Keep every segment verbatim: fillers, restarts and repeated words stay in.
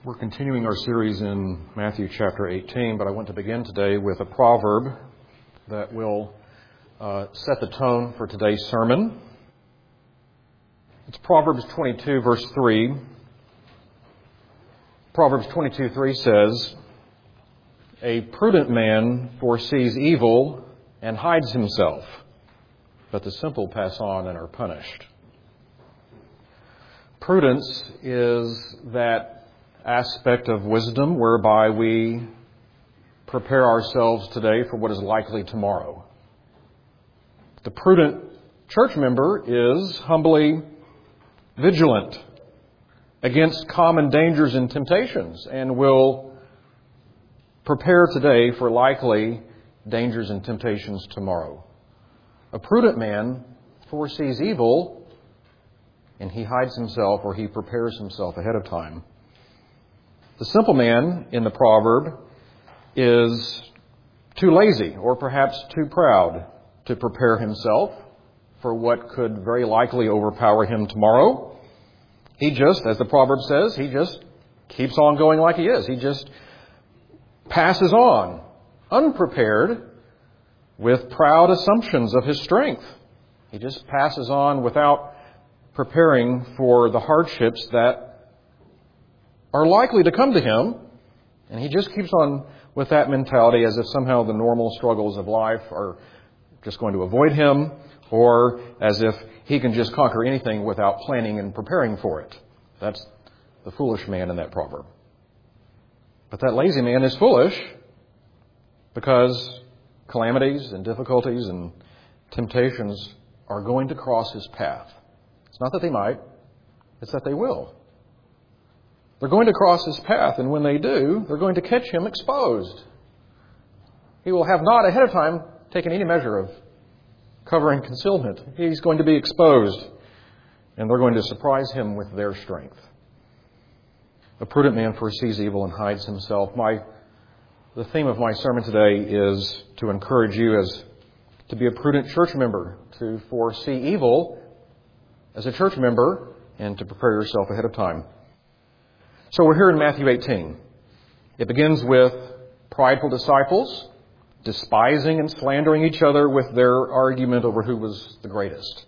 We're continuing our series in Matthew chapter eighteen, but I want to begin today with a proverb that will uh, set the tone for today's sermon. It's Proverbs twenty-two, verse three. Proverbs twenty-two, three says, "A prudent man foresees evil and hides himself, but the simple pass on and are punished." Prudence is that aspect of wisdom whereby we prepare ourselves today for what is likely tomorrow. The prudent church member is humbly vigilant against common dangers and temptations and will prepare today for likely dangers and temptations tomorrow. A prudent man foresees evil and he hides himself, or he prepares himself ahead of time. The simple man in the proverb is too lazy or perhaps too proud to prepare himself for what could very likely overpower him tomorrow. He just, as the proverb says, he just keeps on going like he is. He just passes on, unprepared, with proud assumptions of his strength. He just passes on without preparing for the hardships that are likely to come to him, and he just keeps on with that mentality as if somehow the normal struggles of life are just going to avoid him, or as if he can just conquer anything without planning and preparing for it. That's the foolish man in that proverb. But that lazy man is foolish because calamities and difficulties and temptations are going to cross his path. It's not that they might, it's that they will. They're going to cross his path, and when they do, they're going to catch him exposed. He will have not ahead of time taken any measure of cover and concealment. He's going to be exposed, and they're going to surprise him with their strength. A prudent man foresees evil and hides himself. My, the theme of my sermon today is to encourage you as to be a prudent church member, to foresee evil as a church member, and to prepare yourself ahead of time. So we're here in Matthew eighteen. It begins with prideful disciples despising and slandering each other with their argument over who was the greatest.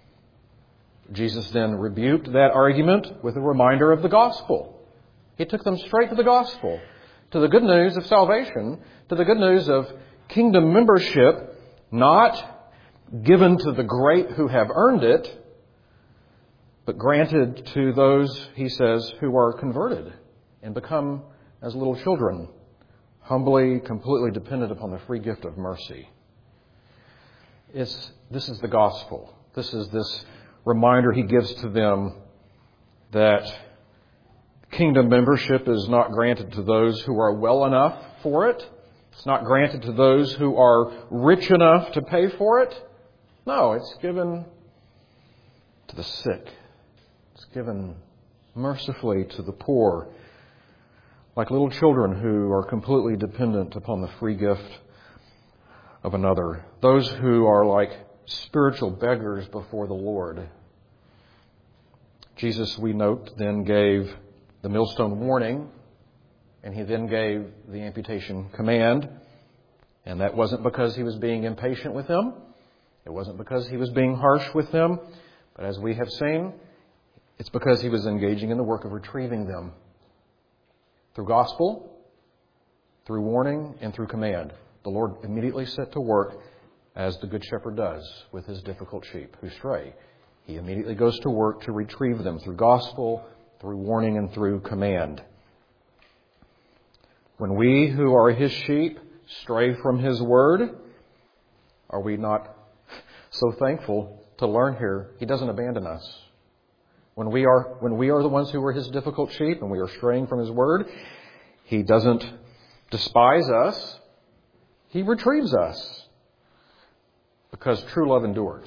Jesus then rebuked that argument with a reminder of the gospel. He took them straight to the gospel, to the good news of salvation, to the good news of kingdom membership, not given to the great who have earned it, but granted to those, he says, who are converted and become as little children, humbly, completely dependent upon the free gift of mercy. It's, this is the gospel. This is this reminder he gives to them that kingdom membership is not granted to those who are well enough for it. It's not granted to those who are rich enough to pay for it. No, it's given to the sick. It's given mercifully to the poor, like little children who are completely dependent upon the free gift of another. Those who are like spiritual beggars before the Lord. Jesus, we note, then gave the millstone warning, and he then gave the amputation command. And that wasn't because he was being impatient with them. It wasn't because he was being harsh with them. But as we have seen, it's because he was engaging in the work of retrieving them through gospel, through warning, and through command. The Lord immediately set to work, as the Good Shepherd does with his difficult sheep who stray. He immediately goes to work to retrieve them through gospel, through warning, and through command. When we who are his sheep stray from his word, are we not so thankful to learn here he doesn't abandon us? When we are when we are the ones who are his difficult sheep and we are straying from his word, he doesn't despise us. He retrieves us because true love endures.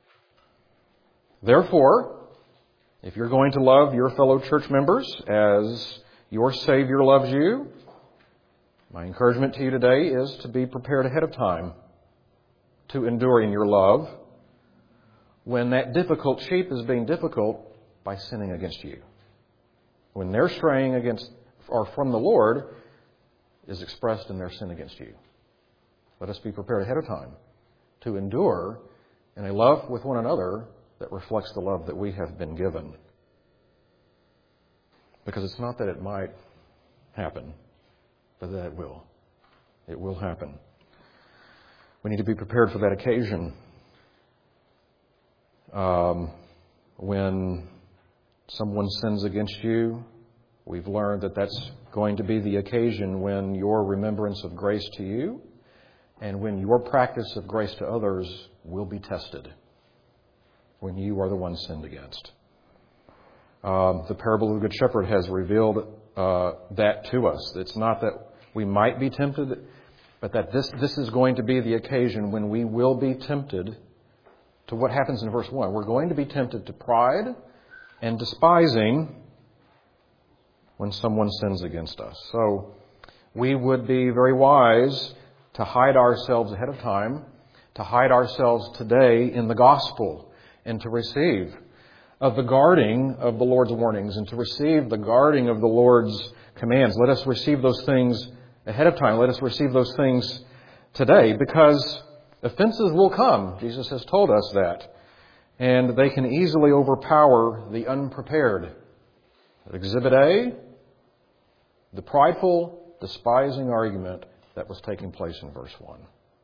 Therefore, if you're going to love your fellow church members as your Savior loves you, my encouragement to you today is to be prepared ahead of time to endure in your love when that difficult sheep is being difficult by sinning against you. When they're straying against are from the Lord is expressed in their sin against you. Let us be prepared ahead of time to endure in a love with one another that reflects the love that we have been given. Because it's not that it might happen, but that it will. It will happen. We need to be prepared for that occasion. Um, when someone sins against you, we've learned that that's going to be the occasion when your remembrance of grace to you and when your practice of grace to others will be tested, when you are the one sinned against. Um, the parable of the Good Shepherd has revealed uh, that to us. It's not that we might be tempted, but that this, this is going to be the occasion when we will be tempted to what happens in verse one. We're going to be tempted to pride and despising when someone sins against us. So we would be very wise to hide ourselves ahead of time, to hide ourselves today in the gospel, and to receive of the guarding of the Lord's warnings and to receive the guarding of the Lord's commands. Let us receive those things ahead of time. Let us receive those things today, because offenses will come. Jesus has told us that. And they can easily overpower the unprepared. Exhibit A, the prideful, despising argument that was taking place in verse one.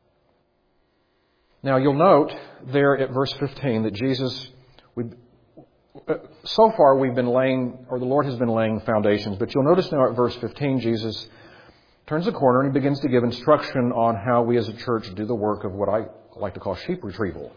Now you'll note there at verse fifteen that Jesus, we, so far we've been laying, or the Lord has been laying foundations, but you'll notice now at verse fifteen, Jesus turns the corner and he begins to give instruction on how we as a church do the work of what I like to call sheep retrieval.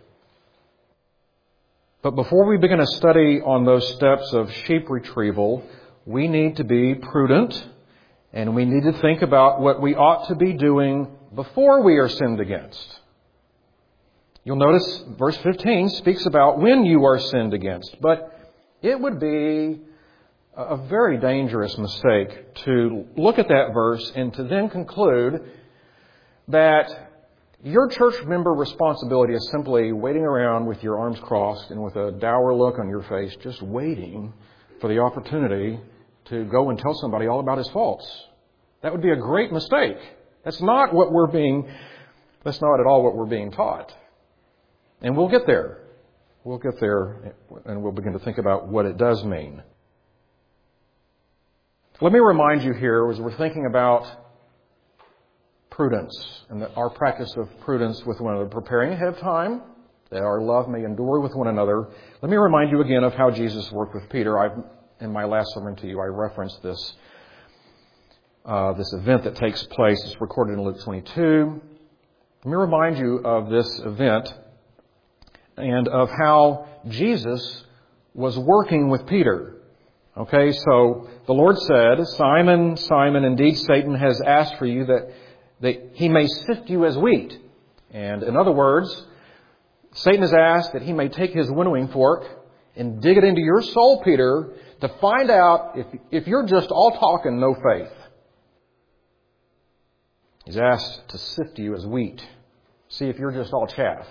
But before we begin a study on those steps of sheep retrieval, we need to be prudent and we need to think about what we ought to be doing before we are sinned against. You'll notice verse fifteen speaks about when you are sinned against, but it would be a very dangerous mistake to look at that verse and to then conclude that your church member responsibility is simply waiting around with your arms crossed and with a dour look on your face, just waiting for the opportunity to go and tell somebody all about his faults. That would be a great mistake. That's not what we're being, that's not at all what we're being taught. And we'll get there. We'll get there and we'll begin to think about what it does mean. Let me remind you here, as we're thinking about prudence and that our practice of prudence with one another, preparing ahead of time that our love may endure with one another. Let me remind you again of how Jesus worked with Peter. I've, in my last sermon to you, I referenced this uh, this event that takes place. It's recorded in Luke twenty-two. Let me remind you of this event and of how Jesus was working with Peter. Okay, so the Lord said, Simon, Simon, indeed Satan has asked for you that, that he may sift you as wheat. And in other words, Satan has asked that he may take his winnowing fork and dig it into your soul, Peter, to find out if, if you're just all talk and no faith. He's asked to sift you as wheat. See if you're just all chaff.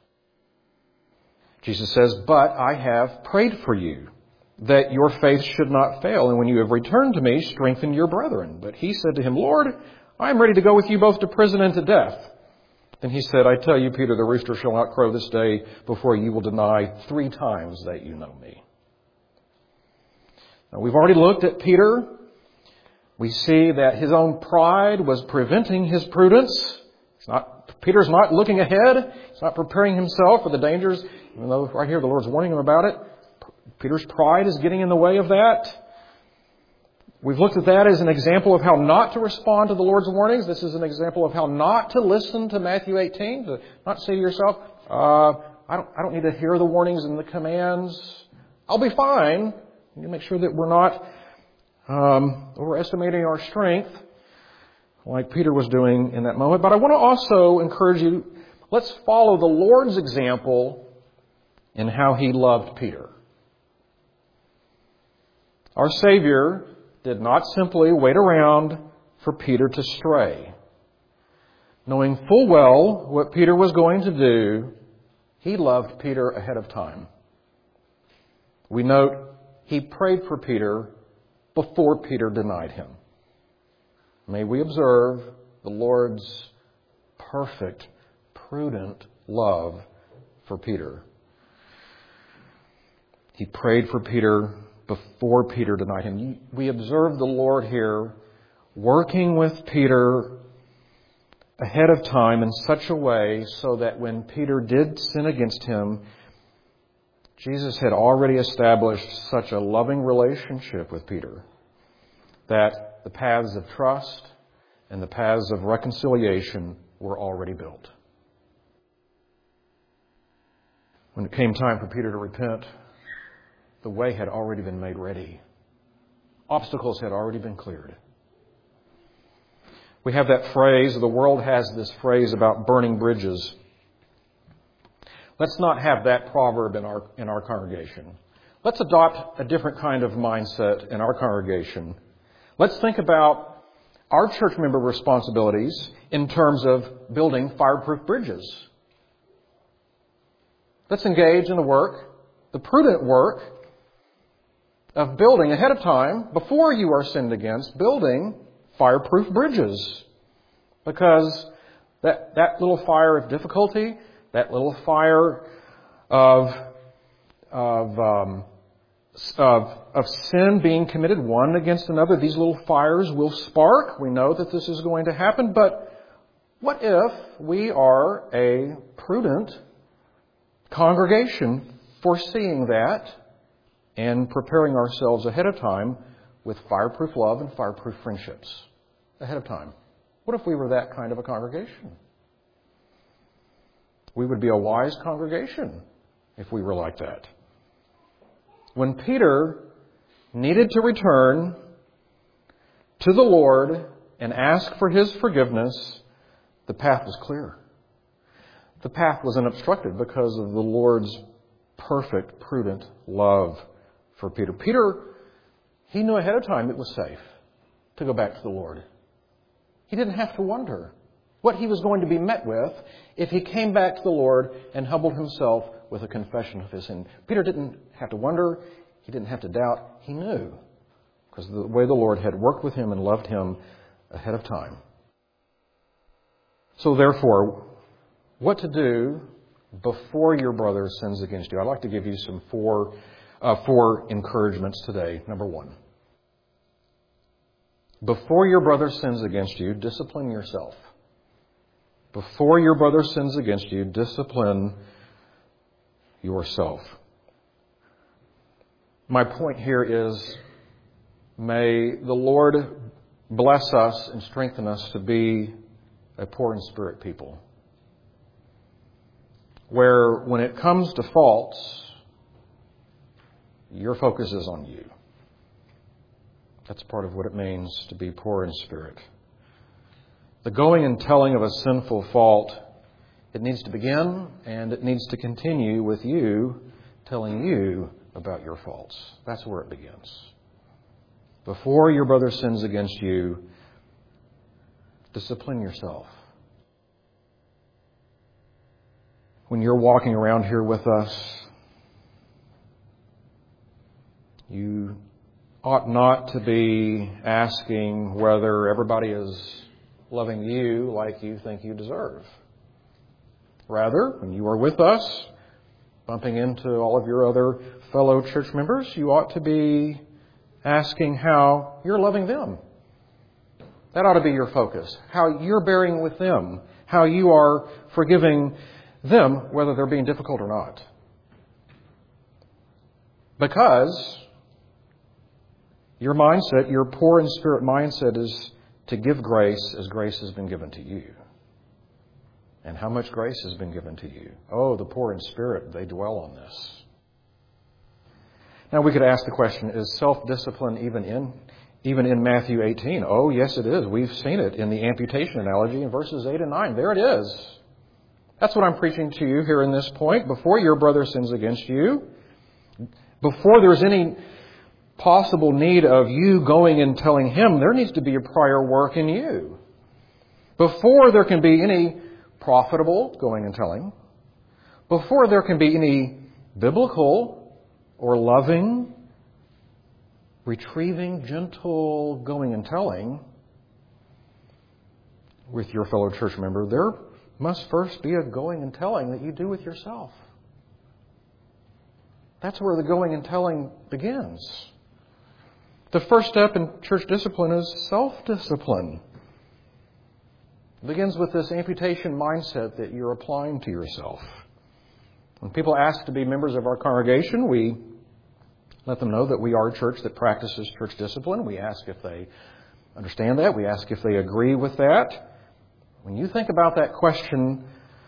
Jesus says, but I have prayed for you, that your faith should not fail. And when you have returned to me, strengthen your brethren. But he said to him, Lord, I am ready to go with you both to prison and to death. Then he said, I tell you, Peter, the rooster shall not crow this day before you will deny three times that you know me. Now, we've already looked at Peter. We see that his own pride was preventing his prudence. It's not, Peter's not looking ahead. He's not preparing himself for the dangers. Even though right here the Lord's warning him about it. Peter's pride is getting in the way of that. We've looked at that as an example of how not to respond to the Lord's warnings. This is an example of how not to listen to Matthew eighteen. To not say to yourself, uh, I don't, I don't need to hear the warnings and the commands. I'll be fine. We need to make sure that we're not um, overestimating our strength like Peter was doing in that moment. But I want to also encourage you, let's follow the Lord's example in how he loved Peter. Our Savior did not simply wait around for Peter to stray. Knowing full well what Peter was going to do, he loved Peter ahead of time. We note he prayed for Peter before Peter denied him. may we observe the Lord's perfect, prudent love for Peter. He prayed for Peter before Peter denied him. We observe the Lord here working with Peter ahead of time in such a way so that when Peter did sin against him, Jesus had already established such a loving relationship with Peter that the paths of trust and the paths of reconciliation were already built. When it came time for Peter to repent, the way had already been made ready. Obstacles had already been cleared. We have that phrase, the world has this phrase about burning bridges. Let's not have that proverb in our in our congregation. Let's adopt a different kind of mindset in our congregation. Let's think about our church member responsibilities in terms of building fireproof bridges. Let's engage in the work, the prudent work of building ahead of time, before you are sinned against, building fireproof bridges. Because that, that little fire of difficulty, that little fire of, of, um, of, of sin being committed one against another, these little fires will spark. We know that this is going to happen. But what if we are a prudent congregation foreseeing that and preparing ourselves ahead of time with fireproof love and fireproof friendships ahead of time? What if we were that kind of a congregation? We would be a wise congregation if we were like that. When Peter needed to return to the Lord and ask for His forgiveness, the path was clear. The path was unobstructed because of the Lord's perfect, prudent love for Peter. Peter, he knew ahead of time it was safe to go back to the Lord. He didn't have to wonder what he was going to be met with if he came back to the Lord and humbled himself with a confession of his sin. Peter didn't have to wonder. He didn't have to doubt. He knew, because of the way the Lord had worked with him and loved him ahead of time. So therefore, what to do before your brother sins against you? I'd like to give you some four, uh, four encouragements today. Number one. Before your brother sins against you, discipline yourself. Before your brother sins against you, discipline yourself. My point here is, may the Lord bless us and strengthen us to be a poor in spirit people, where when it comes to faults, your focus is on you. That's part of what it means to be poor in spirit. The going and telling of a sinful fault, it needs to begin and it needs to continue with you telling you about your faults. That's where it begins. Before your brother sins against you, discipline yourself. When you're walking around here with us, you ought not to be asking whether everybody is loving you like you think you deserve. Rather, when you are with us, bumping into all of your other fellow church members, you ought to be asking how you're loving them. That ought to be your focus. How you're bearing with them. How you are forgiving them, whether they're being difficult or not. Because your mindset, your poor in spirit mindset, is to give grace as grace has been given to you. And how much grace has been given to you? Oh, the poor in spirit, they dwell on this. Now we could ask the question, is self-discipline even in even in Matthew eighteen? Oh, yes it is. We've seen it in the amputation analogy in verses eight and nine. There it is. That's what I'm preaching to you here in this point. Before your brother sins against you, before there's any possible need of you going and telling him, there needs to be a prior work in you. Before there can be any profitable going and telling, before there can be any biblical or loving, retrieving, gentle going and telling, with your fellow church member, there must first be a going and telling that you do with yourself. That's where the going and telling begins. The first step in church discipline is self-discipline. It begins with this amputation mindset that you're applying to yourself. When people ask to be members of our congregation, we let them know that we are a church that practices church discipline. We ask if they understand that. We ask if they agree with that. When you think about that question,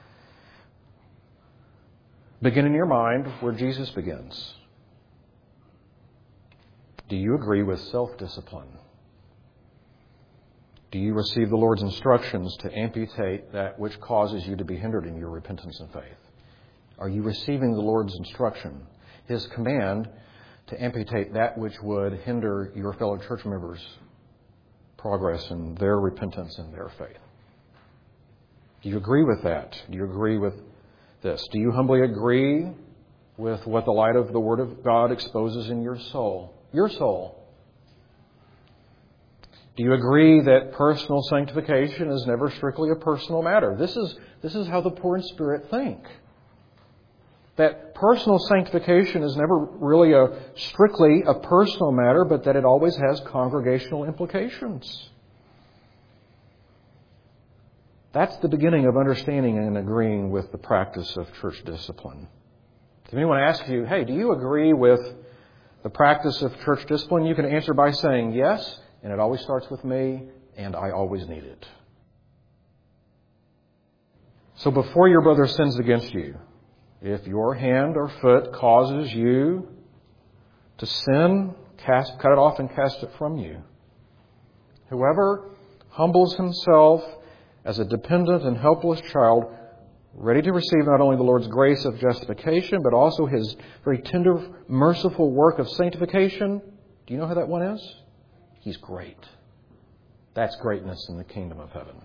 begin in your mind where Jesus begins. Do you agree with self-discipline? Do you receive the Lord's instructions to amputate that which causes you to be hindered in your repentance and faith? Are you receiving the Lord's instruction, His command, to amputate that which would hinder your fellow church members' progress in their repentance and their faith? Do you agree with that? Do you agree with this? Do you humbly agree with what the light of the Word of God exposes in your soul? Your soul. Do you agree that personal sanctification is never strictly a personal matter? This is, this is how the poor in spirit think. That personal sanctification is never really a strictly a personal matter, but that it always has congregational implications. That's the beginning of understanding and agreeing with the practice of church discipline. If anyone asks you, hey, do you agree with the practice of church discipline? You can answer by saying yes, and it always starts with me, and I always need it. So before your brother sins against you, if your hand or foot causes you to sin, cast, cut it off and cast it from you. Whoever humbles himself as a dependent and helpless child, ready to receive not only the Lord's grace of justification, but also His very tender, merciful work of sanctification. Do you know who that one is? He's great. That's greatness in the kingdom of heaven.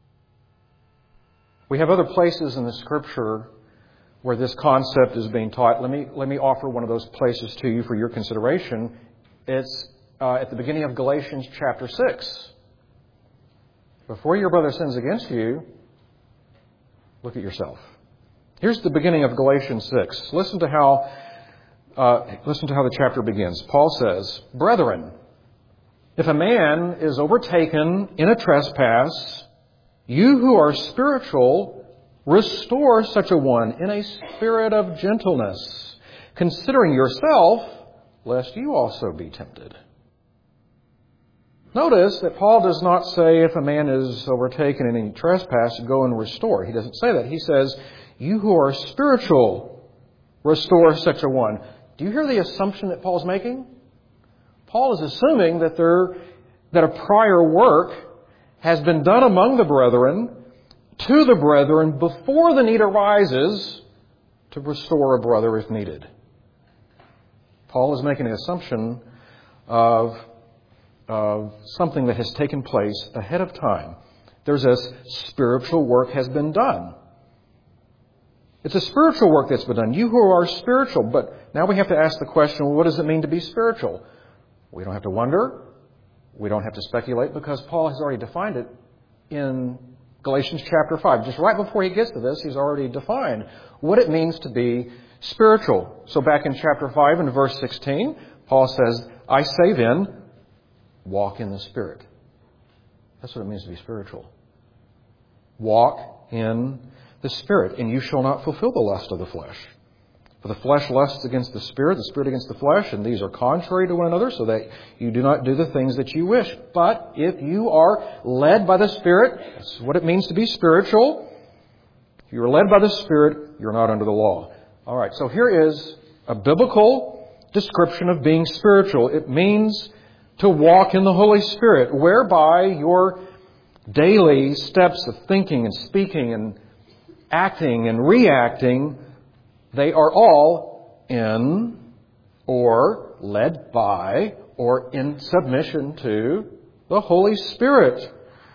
We have other places in the Scripture where this concept is being taught. Let me, let me offer one of those places to you for your consideration. It's uh, at the beginning of Galatians chapter six. Before your brother sins against you, look at yourself. Here's the beginning of Galatians six. Listen to how uh, listen to how the chapter begins. Paul says, "Brethren, if a man is overtaken in a trespass, you who are spiritual, restore such a one in a spirit of gentleness, considering yourself, lest you also be tempted." Notice that Paul does not say if a man is overtaken in any trespass, go and restore. He doesn't say that. He says, you who are spiritual, restore such a one. Do you hear the assumption that Paul's making? Paul is assuming that there, that a prior work has been done among the brethren, to the brethren, before the need arises to restore a brother if needed. Paul is making an assumption of of something that has taken place ahead of time. There's a spiritual work has been done. It's a spiritual work that's been done. You who are spiritual. But now we have to ask the question, well, what does it mean to be spiritual? We don't have to wonder. We don't have to speculate, because Paul has already defined it in Galatians chapter five. Just right before he gets to this, he's already defined what it means to be spiritual. So back in chapter five and verse sixteen, Paul says, I say then, walk in the Spirit. That's what it means to be spiritual. Walk in the Spirit, and you shall not fulfill the lust of the flesh. For the flesh lusts against the Spirit, the Spirit against the flesh, and these are contrary to one another, so that you do not do the things that you wish. But if you are led by the Spirit, that's what it means to be spiritual. If you are led by the Spirit, you're not under the law. All right, so here is a biblical description of being spiritual. It means to walk in the Holy Spirit, whereby your daily steps of thinking and speaking and acting and reacting, they are all in or led by or in submission to the Holy Spirit.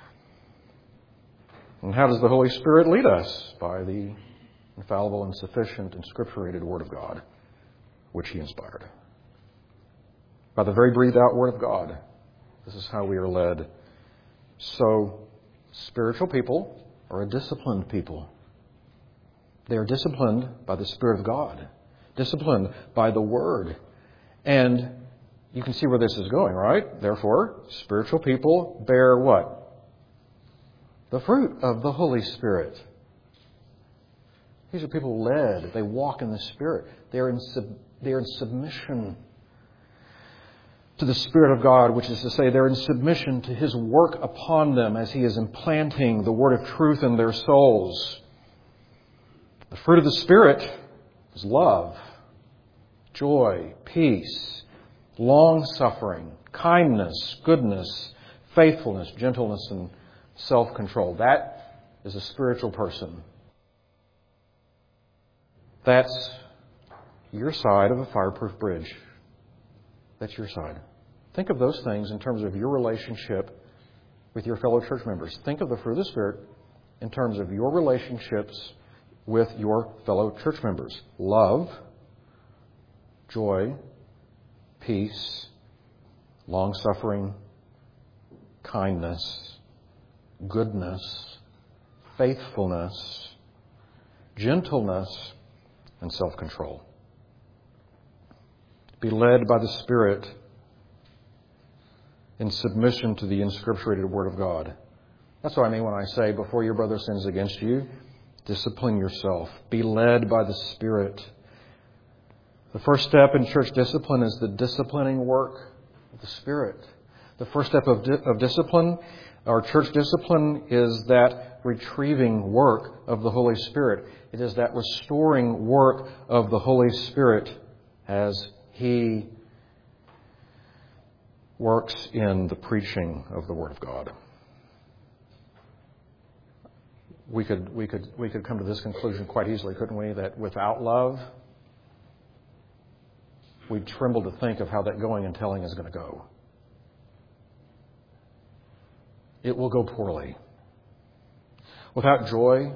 And how does the Holy Spirit lead us? By the infallible and sufficient and scripturated Word of God, which He inspired. By the very breathed out Word of God. This is how we are led. So, Spiritual people are a disciplined people. They are disciplined by the Spirit of God, disciplined by the Word. And you can see where this is going, right? Therefore, spiritual people bear what? The fruit of the Holy Spirit. These are people led. They walk in the Spirit. They are in, sub- they are in submission to the Spirit of God, which is to say they're in submission to His work upon them as He is implanting the Word of truth in their souls. The fruit of the Spirit is love, joy, peace, long-suffering, kindness, goodness, faithfulness, gentleness, and self-control. That is a spiritual person. That's your side of a fireproof bridge. That's your side. Think of those things in terms of your relationship with your fellow church members. Think of the fruit of the Spirit in terms of your relationships with your fellow church members. Love, joy, peace, long-suffering, kindness, goodness, faithfulness, gentleness, and self-control. Be led by the Spirit in submission to the inscripturated Word of God. That's what I mean when I say, before your brother sins against you, discipline yourself. Be led by the Spirit. The first step in church discipline is the disciplining work of the Spirit. The first step of, di- of discipline, our church discipline, is that retrieving work of the Holy Spirit. It is that restoring work of the Holy Spirit as He works in the preaching of the Word of God. We could, we could, we could come to this conclusion quite easily, couldn't we? That without love, we tremble to think of how that going and telling is going to go. It will go poorly. Without joy,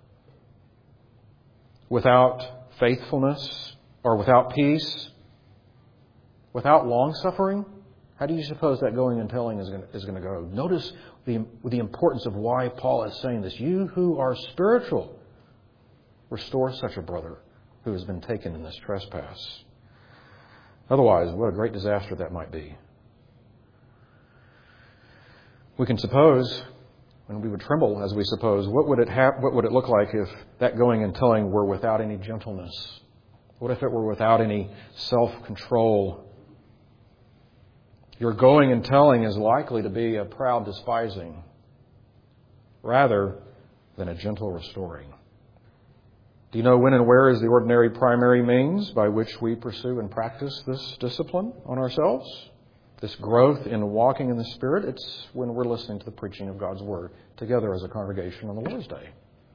without faithfulness, or without peace, without long-suffering, how do you suppose that going and telling is going to, is going to go? Notice the, the importance of why Paul is saying this. You who are spiritual, restore such a brother who has been taken in this trespass. Otherwise, what a great disaster that might be. We can suppose, and we would tremble as we suppose, what would it ha- what would it look like if that going and telling were without any gentleness? What if it were without any self-control? Your going and telling is likely to be a proud despising rather than a gentle restoring. Do you know when and where is the ordinary primary means by which we pursue and practice this discipline on ourselves? This growth in walking in the Spirit? It's when we're listening to the preaching of God's Word together as a congregation on the Lord's Day.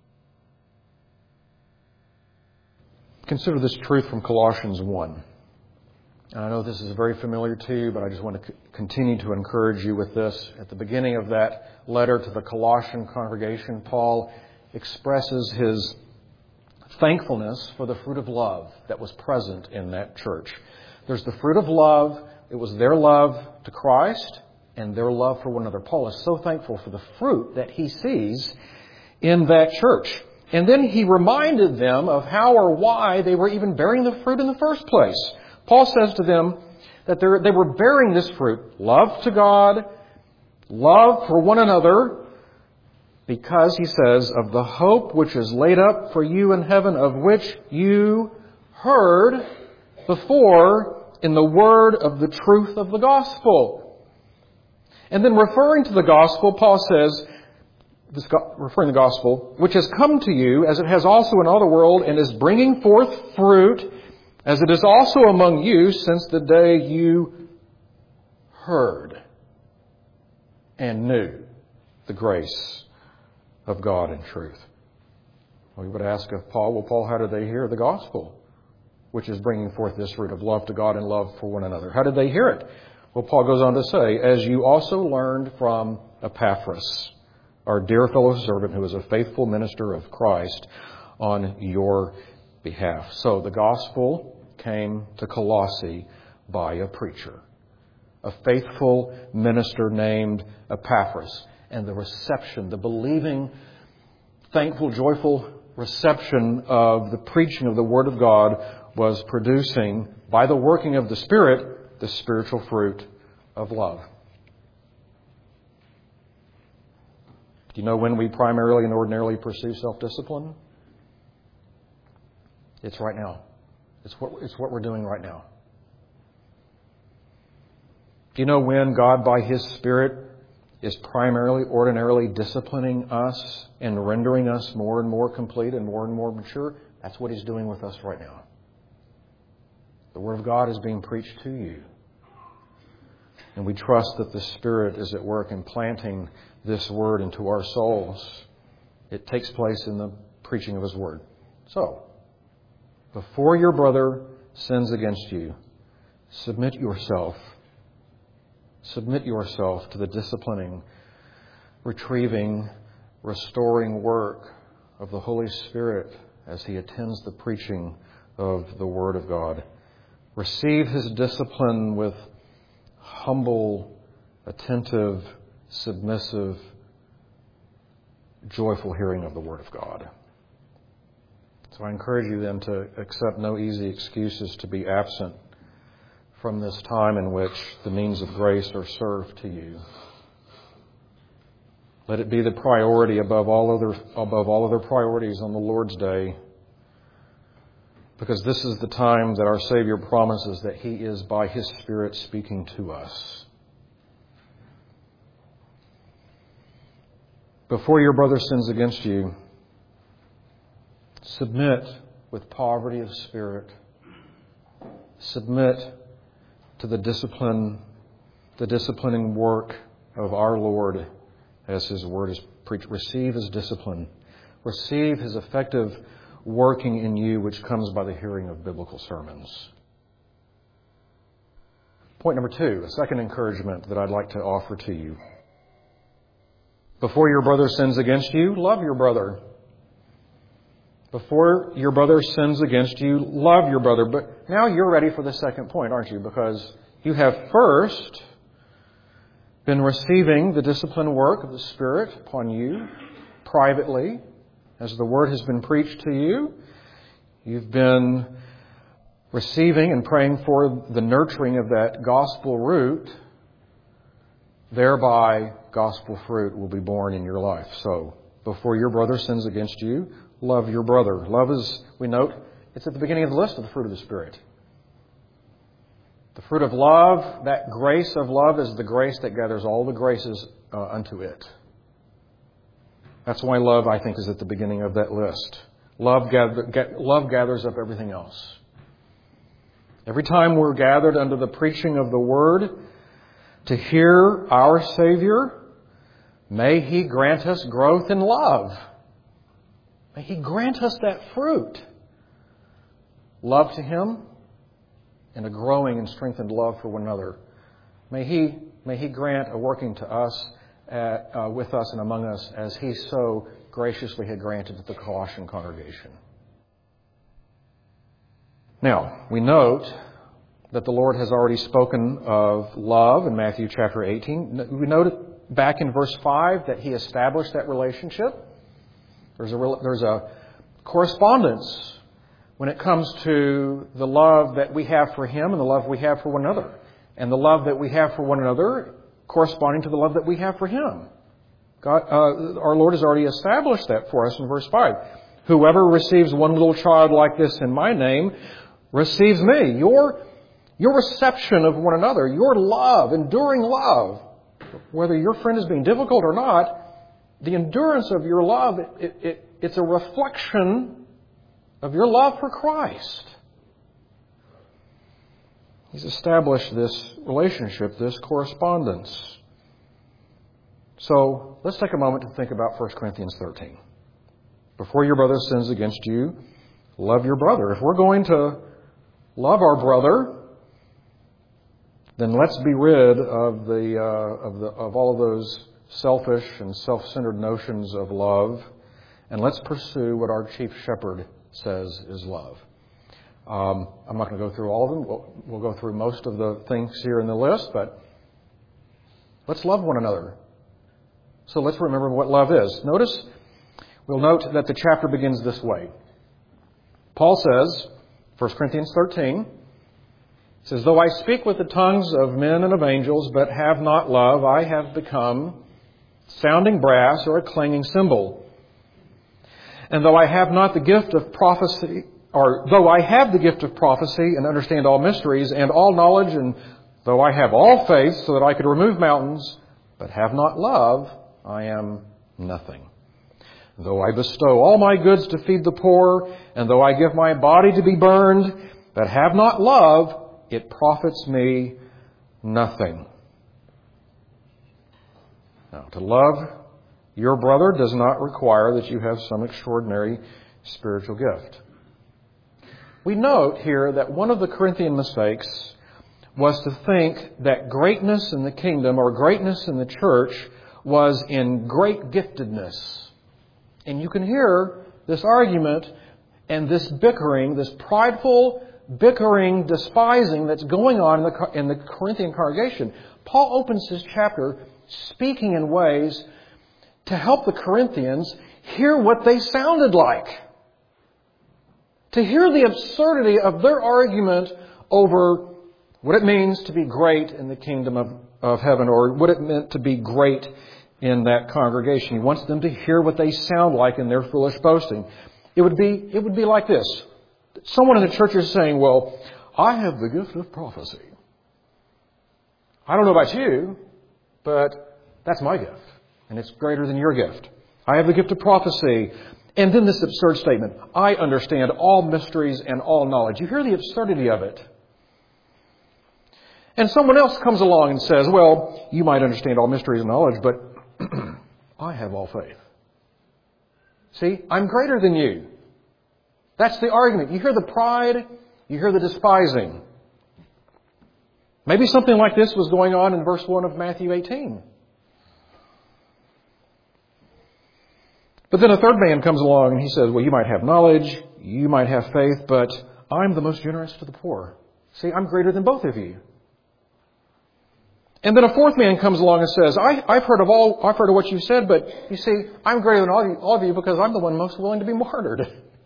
Consider this truth from Colossians one. And I know this is very familiar to you, but I just want to c- continue to encourage you with this. At the beginning of that letter to the Colossian congregation, Paul expresses his thankfulness for the fruit of love that was present in that church. There's the fruit of love. It was their love to Christ and their love for one another. Paul is so thankful for the fruit that he sees in that church. And then he reminded them of how or why they were even bearing the fruit in the first place. Paul says to them that they were bearing this fruit, love to God, love for one another, because, he says, of the hope which is laid up for you in heaven, of which you heard before in the word of the truth of the gospel. And then referring to the gospel, Paul says, this, referring to the gospel, which has come to you, as it has also in all the world, and is bringing forth fruit, as it is also among you since the day you heard and knew the grace of God in truth. Well, we would ask of Paul, well, Paul, how did they hear the gospel, which is bringing forth this fruit of love to God and love for one another? How did they hear it? Well, Paul goes on to say, as you also learned from Epaphras, our dear fellow servant who is a faithful minister of Christ on your behalf. So the gospel came to Colossae by a preacher, a faithful minister named Epaphras. and the reception, the believing, thankful, joyful reception of the preaching of the Word of God was producing, by the working of the Spirit, the spiritual fruit of love. Do you know when we primarily and ordinarily pursue self-discipline? It's right now. It's what, it's what we're doing right now. Do you know when God, by His Spirit, is primarily, ordinarily disciplining us and rendering us more and more complete and more and more mature? That's what He's doing with us right now. The Word of God is being preached to you. And we trust that the Spirit is at work in planting this Word into our souls. It takes place in the preaching of His Word. So, before your brother sins against you, submit yourself. Submit yourself to the disciplining, retrieving, restoring work of the Holy Spirit as He attends the preaching of the Word of God. Receive His discipline with humble, attentive, submissive, joyful hearing of the Word of God. So I encourage you then to accept no easy excuses to be absent from this time in which the means of grace are served to you. Let it be the priority above all other above all other priorities on the Lord's Day, because this is the time that our Savior promises that He is by His Spirit speaking to us. Before your brother sins against you, submit with poverty of spirit. Submit to the discipline, the disciplining work of our Lord as His Word is preached. Receive His discipline. Receive His effective working in you, which comes by the hearing of biblical sermons. Point number two, a second encouragement that I'd like to offer to you. Before your brother sins against you, love your brother. Before your brother sins against you, love your brother. But now you're ready for the second point, aren't you? Because you have first been receiving the discipline work of the Spirit upon you privately as the Word has been preached to you. You've been receiving and praying for the nurturing of that gospel root. Thereby, gospel fruit will be born in your life. So, before your brother sins against you, love your brother. Love is, we note, it's at the beginning of the list of the fruit of the Spirit. The fruit of love, that grace of love, is the grace that gathers all the graces uh, unto it. That's why love, I think, is at the beginning of that list. Love, gather, get, love gathers up everything else. Every time we're gathered under the preaching of the Word to hear our Savior, may He grant us growth in love. May He grant us that fruit. Love to Him and a growing and strengthened love for one another. May He, may He grant a working to us, at, uh, with us and among us, as He so graciously had granted to the Colossian congregation. Now, we note that the Lord has already spoken of love in Matthew chapter eighteen. We noted back in verse five that He established that relationship. There's a, there's a correspondence when it comes to the love that we have for Him and the love we have for one another. And the love that we have for one another corresponding to the love that we have for Him. God, uh, our Lord has already established that for us in verse five. Whoever receives one little child like this in my name receives me. Your, your reception of one another, your love, enduring love, whether your friend is being difficult or not, the endurance of your love, it, it, it's a reflection of your love for Christ. He's established this relationship, this correspondence. So, let's take a moment to think about First Corinthians thirteen. Before your brother sins against you, love your brother. If we're going to love our brother, then let's be rid of the uh, of the of all of those selfish and self-centered notions of love, and let's pursue what our chief shepherd says is love. Um, I'm not going to go through all of them. We'll, we'll go through most of the things here in the list, but let's love one another. So let's remember what love is. Notice, we'll note that the chapter begins this way. Paul says, First Corinthians thirteen, says, though I speak with the tongues of men and of angels, but have not love, I have become sounding brass or a clanging cymbal. And though I have not the gift of prophecy, or though I have the gift of prophecy and understand all mysteries and all knowledge, and though I have all faith so that I could remove mountains, but have not love, I am nothing. Though I bestow all my goods to feed the poor, and though I give my body to be burned, but have not love, it profits me nothing. Now, to love your brother does not require that you have some extraordinary spiritual gift. We note here that one of the Corinthian mistakes was to think that greatness in the kingdom or greatness in the church was in great giftedness. And you can hear this argument and this bickering, this prideful, bickering, despising that's going on in the, in the Corinthian congregation. Paul opens this chapter speaking in ways to help the Corinthians hear what they sounded like. To hear the absurdity of their argument over what it means to be great in the kingdom of, of heaven, or what it meant to be great in that congregation. He wants them to hear what they sound like in their foolish boasting. It would be, it would be like this. Someone in the church is saying, well, I have the gift of prophecy. I don't know about you, but that's my gift. And it's greater than your gift. I have the gift of prophecy. And then this absurd statement, I understand all mysteries and all knowledge. You hear the absurdity of it. And someone else comes along and says, well, you might understand all mysteries and knowledge, but I have all faith. See, I'm greater than you. That's the argument. You hear the pride, you hear the despising. Maybe something like this was going on in verse one of Matthew eighteen. But then a third man comes along and he says, well, you might have knowledge, you might have faith, but I'm the most generous to the poor. See, I'm greater than both of you. And then a fourth man comes along and says, I, I've heard of all, I've heard of what you said, but you see, I'm greater than all of, you, all of you because I'm the one most willing to be martyred.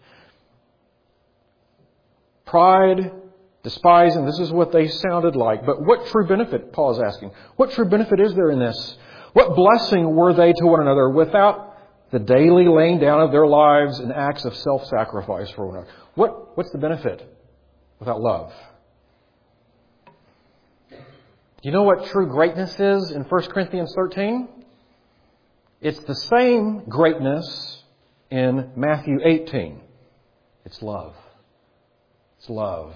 Pride, despising, this is what they sounded like. But what true benefit, Paul is asking, what true benefit is there in this? What blessing were they to one another without the daily laying down of their lives in acts of self-sacrifice for one another? What, what's the benefit without love? You know what true greatness is in First Corinthians thirteen? It's the same greatness in Matthew eighteen. It's love. It's love.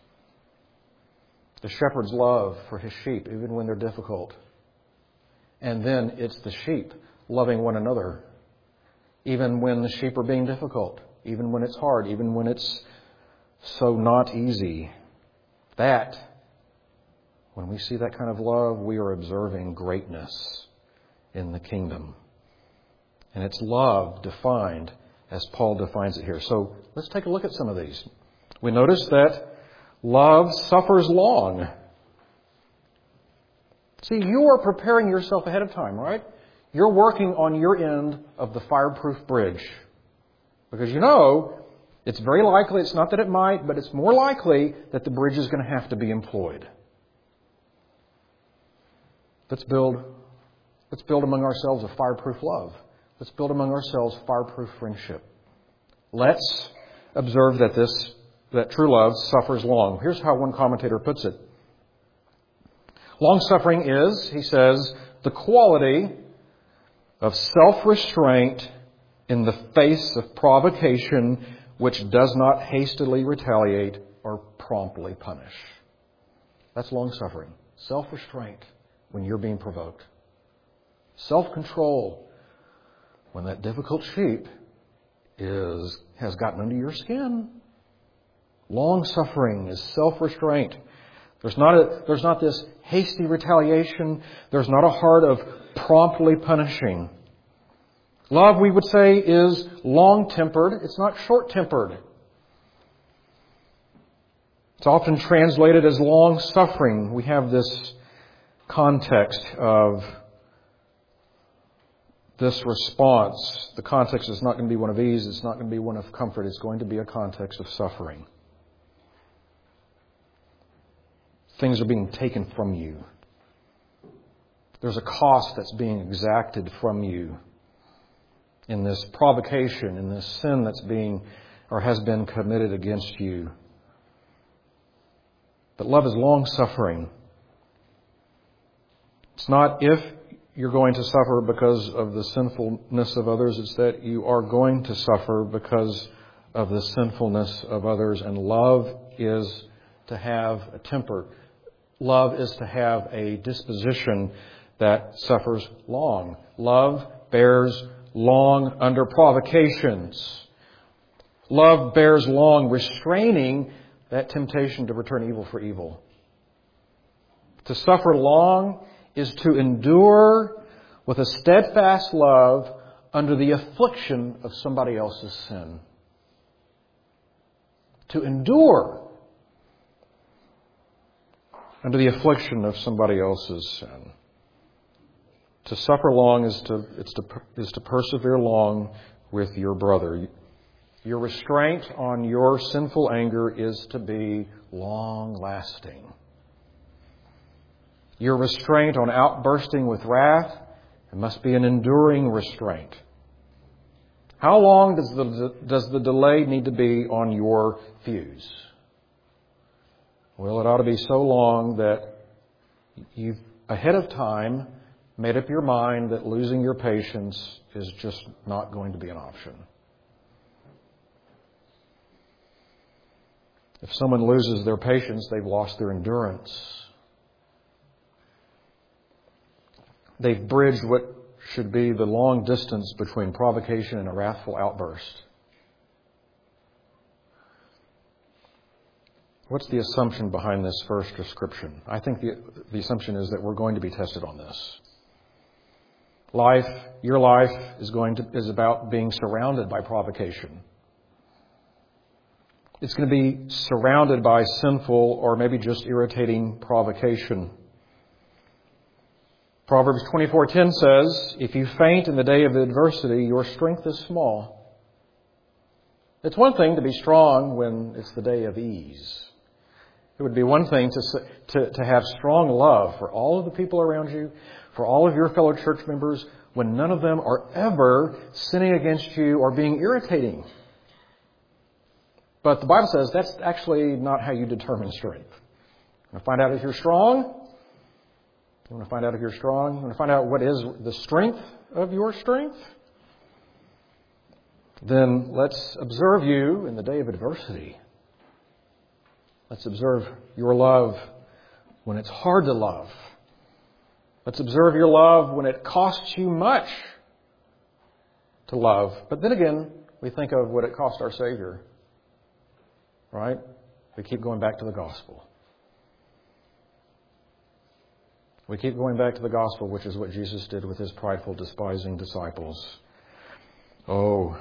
The shepherd's love for his sheep, even when they're difficult. And then it's the sheep loving one another, even when the sheep are being difficult, even when it's hard, even when it's so not easy. That, when we see that kind of love, we are observing greatness in the kingdom. And it's love defined as Paul defines it here. So let's take a look at some of these. We notice that love suffers long. See, you are preparing yourself ahead of time, right? You're working on your end of the fireproof bridge. Because you know, it's very likely, it's not that it might, but it's more likely that the bridge is going to have to be employed. Let's build, let's build among ourselves a fireproof love. Let's build among ourselves fireproof friendship. Let's observe that this, that true love suffers long. Here's how one commentator puts it. Long-suffering is, he says, the quality of self-restraint in the face of provocation which does not hastily retaliate or promptly punish. That's long-suffering. Self-restraint when you're being provoked. Self-control when that difficult sheep is has gotten under your skin. Long-suffering is self-restraint. There's not a, there's not this hasty retaliation. There's not a heart of promptly punishing. Love, we would say, is long-tempered. It's not short-tempered. It's often translated as long-suffering. We have this context of this response, the context is not going to be one of ease, it's not going to be one of comfort, it's going to be a context of suffering. Things are being taken from you. There's a cost that's being exacted from you in this provocation, in this sin that's being or has been committed against you. But love is long-suffering. It's not if you're going to suffer because of the sinfulness of others, it's that you are going to suffer because of the sinfulness of others. And love is to have a temper. Love is to have a disposition that suffers long. Love bears long under provocations. Love bears long, restraining that temptation to return evil for evil. To suffer long is to endure with a steadfast love under the affliction of somebody else's sin. To endure under the affliction of somebody else's sin. To suffer long is to, it's to, is to persevere long with your brother. Your restraint on your sinful anger is to be long-lasting. Your restraint on outbursting with wrath, it must be an enduring restraint. How long does the, does the delay need to be on your fuse? Well, it ought to be so long that you've ahead of time made up your mind that losing your patience is just not going to be an option. If someone loses their patience, they've lost their endurance. They've bridged what should be the long distance between provocation and a wrathful outburst. What's the assumption behind this first description? I think the, the assumption is that we're going to be tested on this. Life, your life is going to is about being surrounded by provocation. It's going to be surrounded by sinful or maybe just irritating provocation. Proverbs twenty-four ten says, "If you faint in the day of adversity, your strength is small." It's one thing to be strong when it's the day of ease. It would be one thing to, to, to have strong love for all of the people around you, for all of your fellow church members, when none of them are ever sinning against you or being irritating. But the Bible says that's actually not how you determine strength. You want to find out if you're strong? You want to find out if you're strong? You want to find out what is the strength of your strength? Then let's observe you in the day of adversity. Let's observe your love when it's hard to love. Let's observe your love when it costs you much to love. But then again, we think of what it cost our Savior. Right? We keep going back to the gospel. We keep going back to the gospel, which is what Jesus did with his prideful, despising disciples. Oh,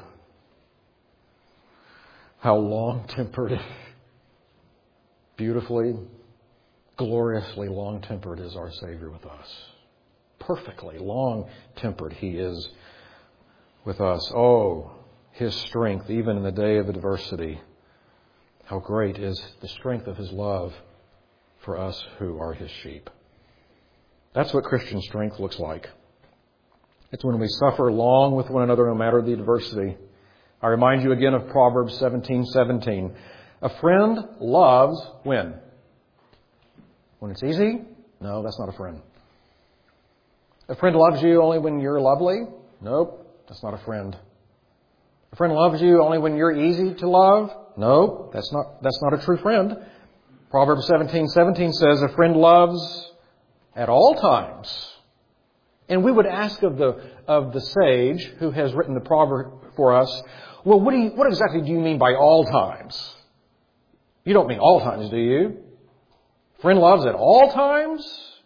how long-tempered, beautifully, gloriously long-tempered is our Savior with us. Perfectly long-tempered he is with us. Oh, his strength, even in the day of adversity. How great is the strength of his love for us who are his sheep. That's what Christian strength looks like. It's when we suffer long with one another no matter the adversity. I remind you again of Proverbs seventeen seventeen. A friend loves when? When it's easy? No, that's not a friend. A friend loves you only when you're lovely? Nope, that's not a friend. A friend loves you only when you're easy to love? No, that's not that's not a true friend. Proverbs seventeen seventeen says a friend loves at all times. And we would ask of the of the sage who has written the proverb for us, well, what do you, what exactly do you mean by all times? You don't mean all times, do you? Friend loves at all times?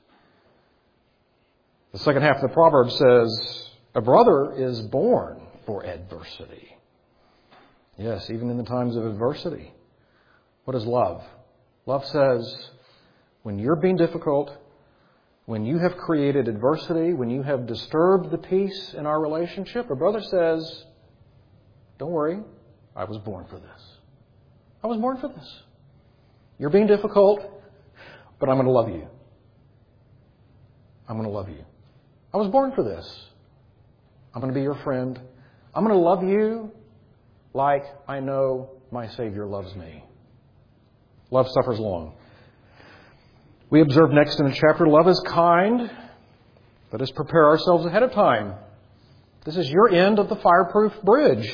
The second half of the proverb says, a brother is born for adversity. Yes, even in the times of adversity. What is love? Love says, when you're being difficult, When you have created adversity, when you have disturbed the peace in our relationship, a brother says, don't worry, I was born for this. I was born for this. You're being difficult, but I'm going to love you. I'm going to love you. I was born for this. I'm going to be your friend. I'm going to love you like I know my Savior loves me. Love suffers long. We observe next in the chapter, love is kind. Let us prepare ourselves ahead of time. This is your end of the fireproof bridge.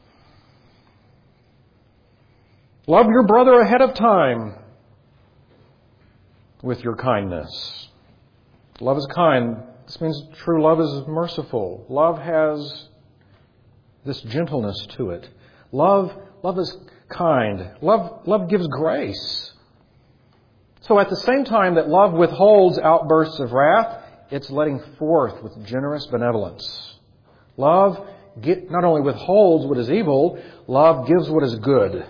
Love your brother ahead of time with your kindness. Love is kind. This means true love is merciful. Love has this gentleness to it. Love, love is kind. Love, love gives grace. So at the same time that love withholds outbursts of wrath, it's letting forth with generous benevolence. Love get, not only withholds what is evil, love gives what is good.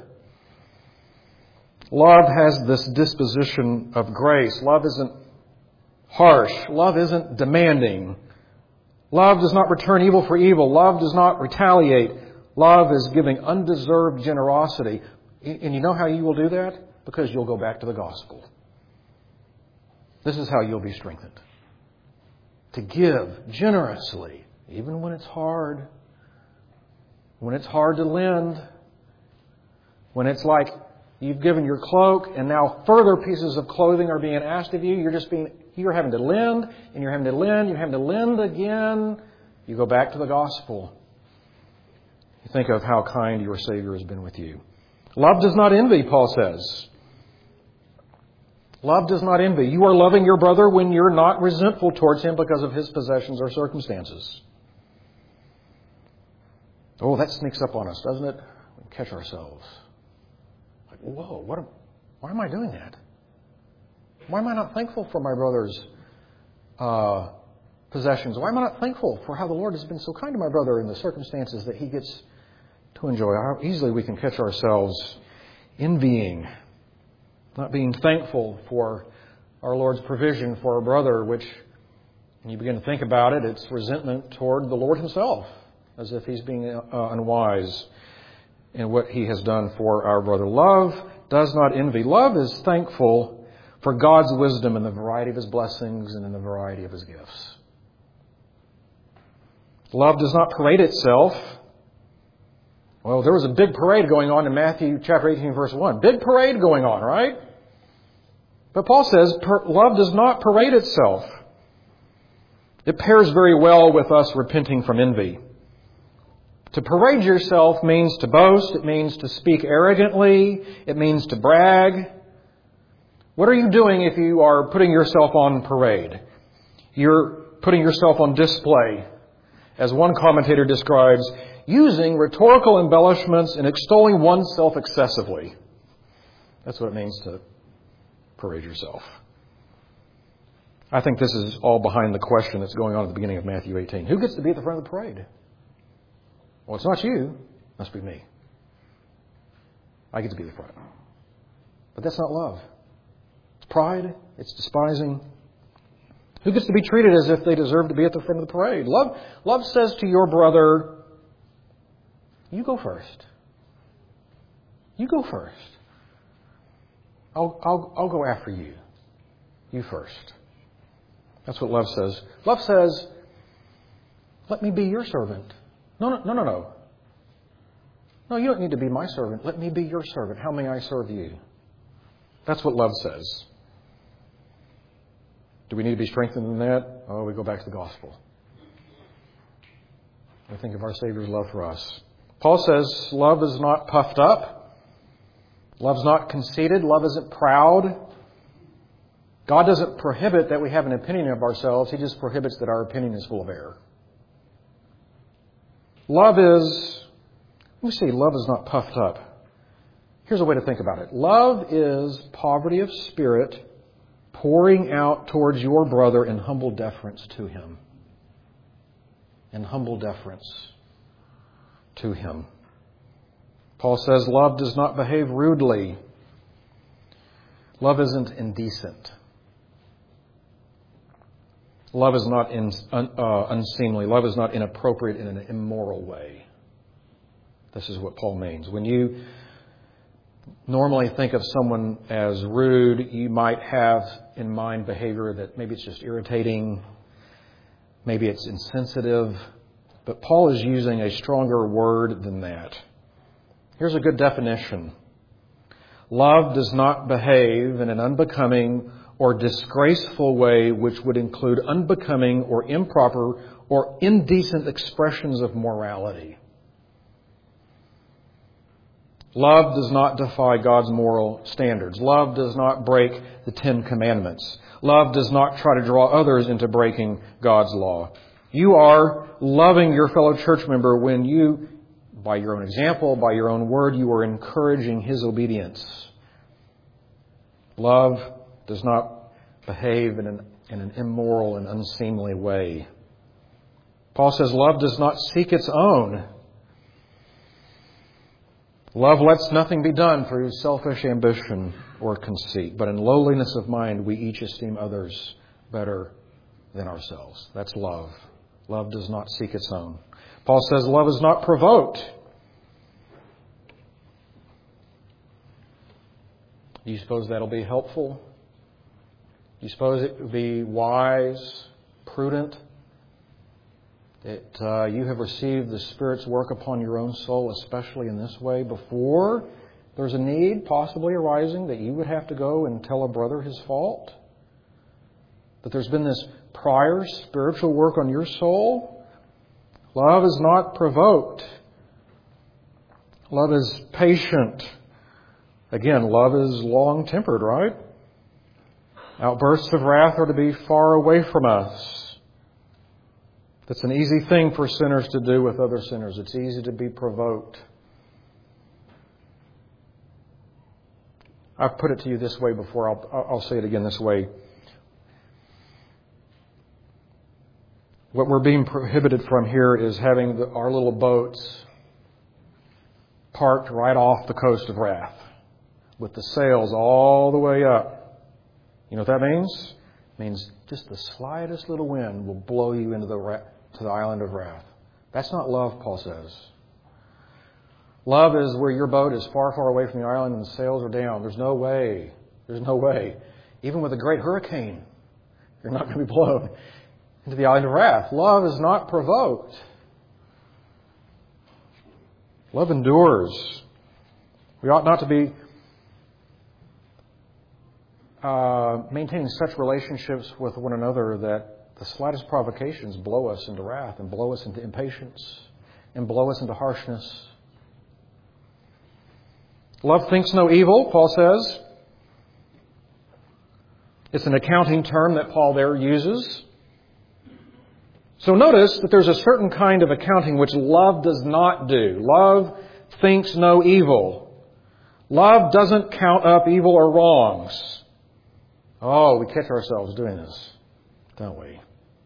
Love has this disposition of grace. Love isn't harsh. Love isn't demanding. Love does not return evil for evil. Love does not retaliate. Love is giving undeserved generosity. And you know how you will do that? Because you'll go back to the gospel. This is how you'll be strengthened. To give generously, even when it's hard. When it's hard to lend. When it's like you've given your cloak and now further pieces of clothing are being asked of you. You're just being, you're having to lend and you're having to lend. You're having to lend again. You go back to the gospel. You think of how kind your Savior has been with you. Love does not envy, Paul says. Love does not envy. You are loving your brother when you're not resentful towards him because of his possessions or circumstances. Oh, that sneaks up on us, doesn't it? We catch ourselves. Like, whoa, what am, why am I doing that? Why am I not thankful for my brother's uh, possessions? Why am I not thankful for how the Lord has been so kind to my brother in the circumstances that he gets to enjoy? How easily we can catch ourselves envying, not being thankful for our Lord's provision for our brother, which, when you begin to think about it, it's resentment toward the Lord himself, as if he's being uh, unwise in what he has done for our brother. Love does not envy. Love is thankful for God's wisdom in the variety of his blessings and in the variety of his gifts. Love does not parade itself. Well, there was a big parade going on in Matthew chapter eighteen, verse one. Big parade going on, right? But Paul says love does not parade itself. It pairs very well with us repenting from envy. To parade yourself means to boast. It means to speak arrogantly. It means to brag. What are you doing if you are putting yourself on parade? You're putting yourself on display. As one commentator describes, using rhetorical embellishments and extolling oneself excessively. That's what it means to parade yourself. I think this is all behind the question that's going on at the beginning of Matthew eighteen. Who gets to be at the front of the parade? Well, it's not you. It must be me. I get to be the front. But that's not love. It's pride. It's despising. Who gets to be treated as if they deserve to be at the front of the parade? Love, love says to your brother, you go first. You go first. I'll, I'll, I'll go after you. You first. That's what love says. Love says, let me be your servant. No, no, no, no, no. No, you don't need to be my servant. Let me be your servant. How may I serve you? That's what love says. Do we need to be strengthened in that? Oh, we go back to the gospel. We think of our Savior's love for us. Paul says love is not puffed up. Love's not conceited. Love isn't proud. God doesn't prohibit that we have an opinion of ourselves. He just prohibits that our opinion is full of error. Love is, let me see, love is not puffed up. Here's a way to think about it. Love is poverty of spirit pouring out towards your brother in humble deference to him. In humble deference to him. Paul says love does not behave rudely. Love isn't indecent. Love is not in, un, uh, unseemly. Love is not inappropriate in an immoral way. This is what Paul means. When you normally think of someone as rude, you might have in mind behavior that maybe it's just irritating, maybe it's insensitive, but Paul is using a stronger word than that. Here's a good definition. Love does not behave in an unbecoming or disgraceful way which would include unbecoming or improper or indecent expressions of morality. Love does not defy God's moral standards. Love does not break the Ten Commandments. Love does not try to draw others into breaking God's law. You are loving your fellow church member when you, by your own example, by your own word, you are encouraging his obedience. Love does not behave in an, in an immoral and unseemly way. Paul says love does not seek its own. Love lets nothing be done through selfish ambition or conceit, but in lowliness of mind we each esteem others better than ourselves. That's love. Love does not seek its own. Paul says love is not provoked. Do you suppose that'll be helpful? Do you suppose it would be wise, prudent, that uh, you have received the Spirit's work upon your own soul, especially in this way, before there's a need possibly arising that you would have to go and tell a brother his fault? That there's been this prior spiritual work on your soul? Love is not provoked. Love is patient. Again, love is long-tempered, right? Outbursts of wrath are to be far away from us. That's an easy thing for sinners to do with other sinners. It's easy to be provoked. I've put it to you this way before. I'll, I'll say it again this way. What we're being prohibited from here is having the, our little boats parked right off the coast of Wrath with the sails all the way up. You know what that means? It means just the slightest little wind will blow you into the to the island of wrath. That's not love, Paul says. Love is where your boat is far, far away from the island and the sails are down. There's no way. There's no way. Even with a great hurricane, you're not going to be blown into the island of wrath. Love is not provoked. Love endures. We ought not to be uh, maintaining such relationships with one another that the slightest provocations blow us into wrath and blow us into impatience and blow us into harshness. Love thinks no evil, Paul says. It's an accounting term that Paul there uses. So notice that there's a certain kind of accounting which love does not do. Love thinks no evil. Love doesn't count up evil or wrongs. Oh, we catch ourselves doing this, don't we?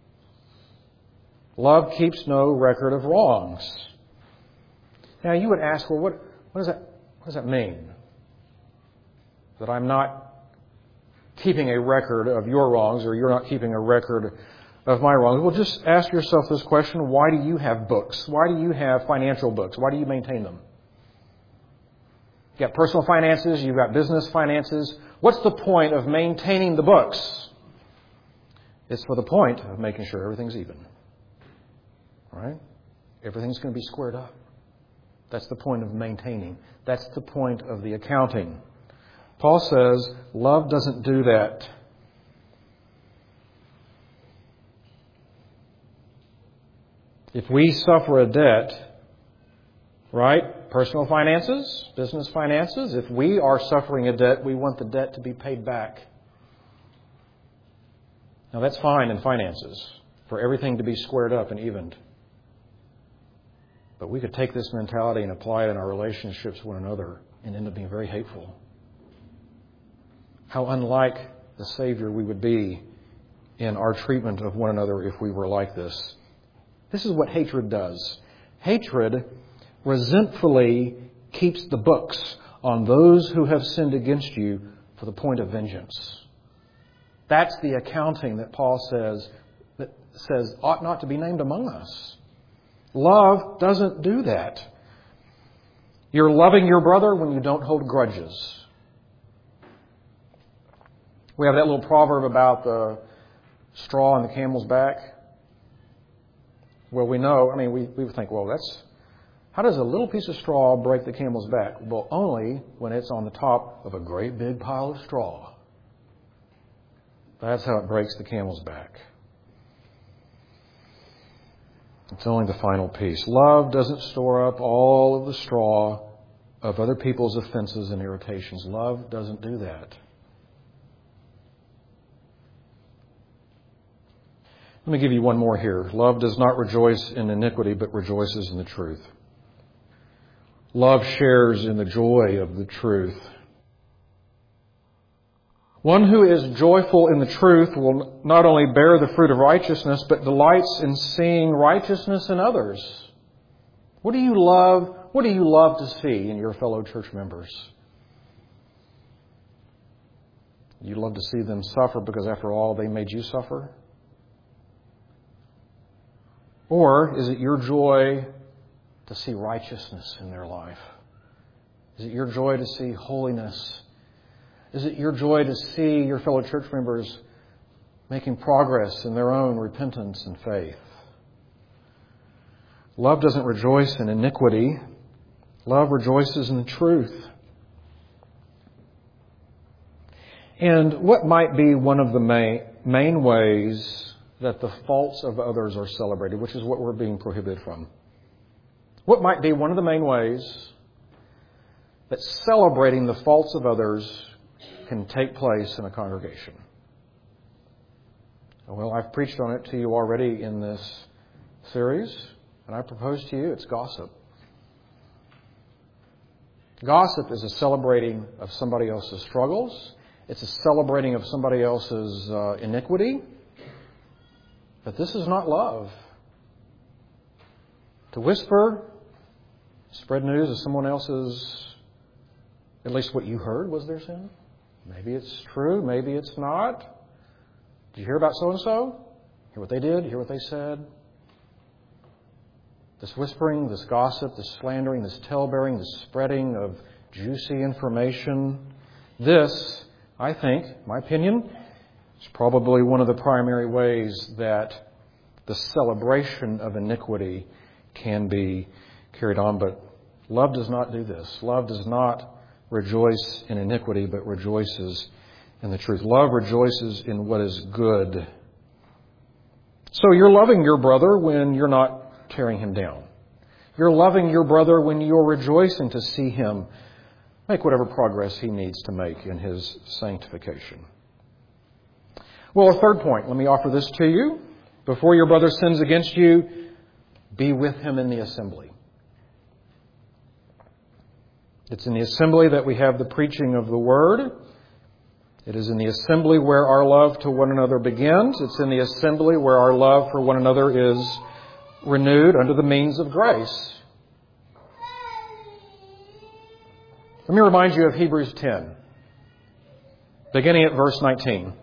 Love keeps no record of wrongs. Now you would ask, well, what, what does that what does that mean? That I'm not keeping a record of your wrongs, or you're not keeping a record of my wrongs? Well, just ask yourself this question: why do you have books? Why do you have financial books? Why do you maintain them? You've got personal finances, you've got business finances. What's the point of maintaining the books? It's for the point of making sure everything's even. Right? Everything's going to be squared up. That's the point of maintaining. That's the point of the accounting. Paul says love doesn't do that. If we suffer a debt, right? Personal finances, business finances, if we are suffering a debt, we want the debt to be paid back. Now that's fine in finances, for everything to be squared up and evened. But we could take this mentality and apply it in our relationships with one another and end up being very hateful. How unlike the Savior we would be in our treatment of one another if we were like this. This is what hatred does. Hatred resentfully keeps the books on those who have sinned against you for the point of vengeance. That's the accounting that Paul says says ought not to be named among us. Love doesn't do that. You're loving your brother when you don't hold grudges. We have that little proverb about the straw on the camel's back. Well, we know, I mean, we, we think, well, that's, how does a little piece of straw break the camel's back? Well, only when it's on the top of a great big pile of straw. That's how it breaks the camel's back. It's only the final piece. Love doesn't store up all of the straw of other people's offenses and irritations. Love doesn't do that. Let me give you one more here. Love does not rejoice in iniquity, but rejoices in the truth. Love shares in the joy of the truth. One who is joyful in the truth will not only bear the fruit of righteousness, but delights in seeing righteousness in others. What do you love? What do you love to see in your fellow church members? You love to see them suffer because, after all, they made you suffer? Or is it your joy to see righteousness in their life? Is it your joy to see holiness? Is it your joy to see your fellow church members making progress in their own repentance and faith? Love doesn't rejoice in iniquity. Love rejoices in the truth. And what might be one of the main, main ways that the faults of others are celebrated, which is what we're being prohibited from? What might be one of the main ways that celebrating the faults of others can take place in a congregation? Well, I've preached on it to you already in this series, and I propose to you it's gossip. Gossip is a celebrating of somebody else's struggles. It's a celebrating of somebody else's uh, iniquity. But this is not love. To whisper, spread news of someone else's, at least what you heard was their sin. Maybe it's true, maybe it's not. Did you hear about so-and-so? Hear what they did? Hear what they said? This whispering, this gossip, this slandering, this tale-bearing, this spreading of juicy information. This, I think, my opinion, is probably one of the primary ways that the celebration of iniquity can be carried on. But love does not do this. Love does not rejoice in iniquity, but rejoices in the truth. Love rejoices in what is good. So you're loving your brother when you're not tearing him down. You're loving your brother when you're rejoicing to see him make whatever progress he needs to make in his sanctification. Well, a third point, let me offer this to you. Before your brother sins against you, be with him in the assembly. It's in the assembly that we have the preaching of the Word. It is in the assembly where our love to one another begins. It's in the assembly where our love for one another is renewed under the means of grace. Let me remind you of Hebrews ten, beginning at verse nineteen.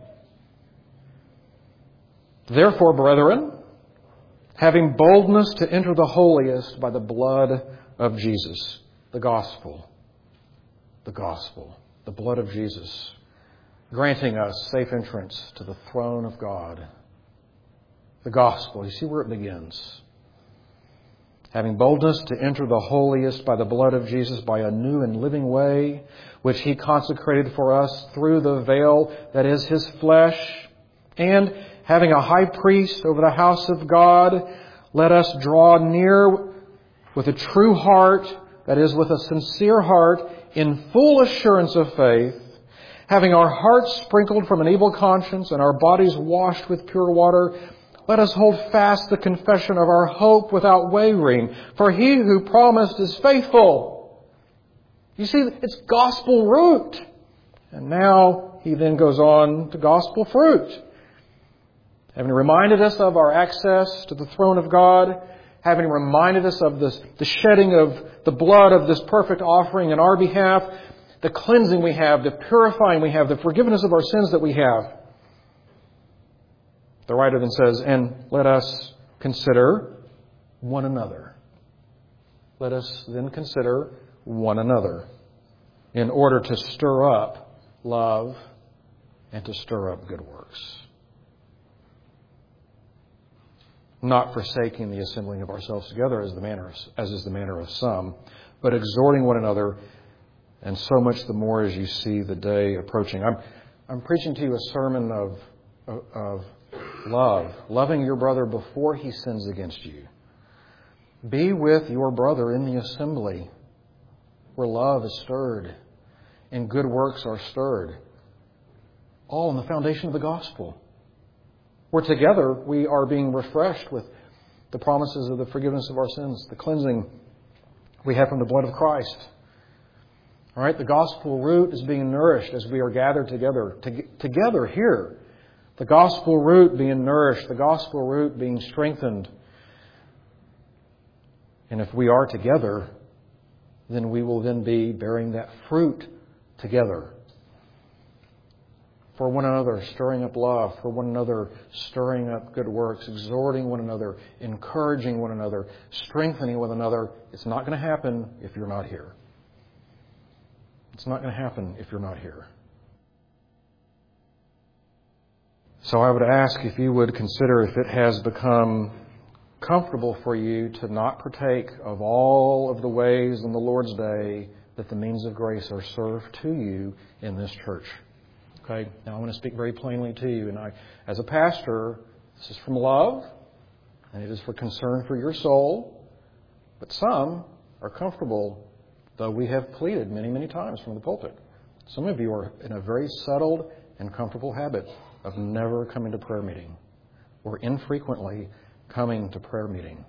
Therefore, brethren, having boldness to enter the holiest by the blood of Jesus, the gospel, the gospel, the blood of Jesus, granting us safe entrance to the throne of God. The gospel, you see where it begins. Having boldness to enter the holiest by the blood of Jesus, by a new and living way, which He consecrated for us through the veil that is His flesh. And having a high priest over the house of God, let us draw near with a true heart, that is, with a sincere heart, in full assurance of faith, having our hearts sprinkled from an evil conscience and our bodies washed with pure water. Let us hold fast the confession of our hope without wavering, for He who promised is faithful. You see, it's gospel root. And now He then goes on to gospel fruit. Having reminded us of our access to the throne of God, having reminded us of this, the shedding of the blood of this perfect offering in our behalf, the cleansing we have, the purifying we have, the forgiveness of our sins that we have. the writer then says, and let us consider one another. Let us then consider one another in order to stir up love and to stir up good works. Not forsaking the assembling of ourselves together as the manner, as is the manner of some, but exhorting one another, and so much the more as you see the day approaching. I'm I'm preaching to you a sermon of of, of love, loving your brother before he sins against you. Be with your brother in the assembly where love is stirred and good works are stirred. All on the foundation of the gospel. Where together we are being refreshed with the promises of the forgiveness of our sins, the cleansing we have from the blood of Christ. All right, the gospel root is being nourished as we are gathered together, to, together here. The gospel root being nourished, the gospel root being strengthened. And if we are together, then we will then be bearing that fruit together. For one another, stirring up love. For one another, stirring up good works. Exhorting one another. Encouraging one another. Strengthening one another. It's not going to happen if you're not here. It's not going to happen if you're not here. So I would ask if you would consider if it has become comfortable for you to not partake of all of the ways in the Lord's Day that the means of grace are served to you in this church. Okay, now I want to speak very plainly to you. And I, as a pastor, this is from love, and it is for concern for your soul. But some are comfortable, though we have pleaded many, many times from the pulpit. Some of you are in a very settled and comfortable habit of never coming to prayer meeting or infrequently coming to prayer meeting.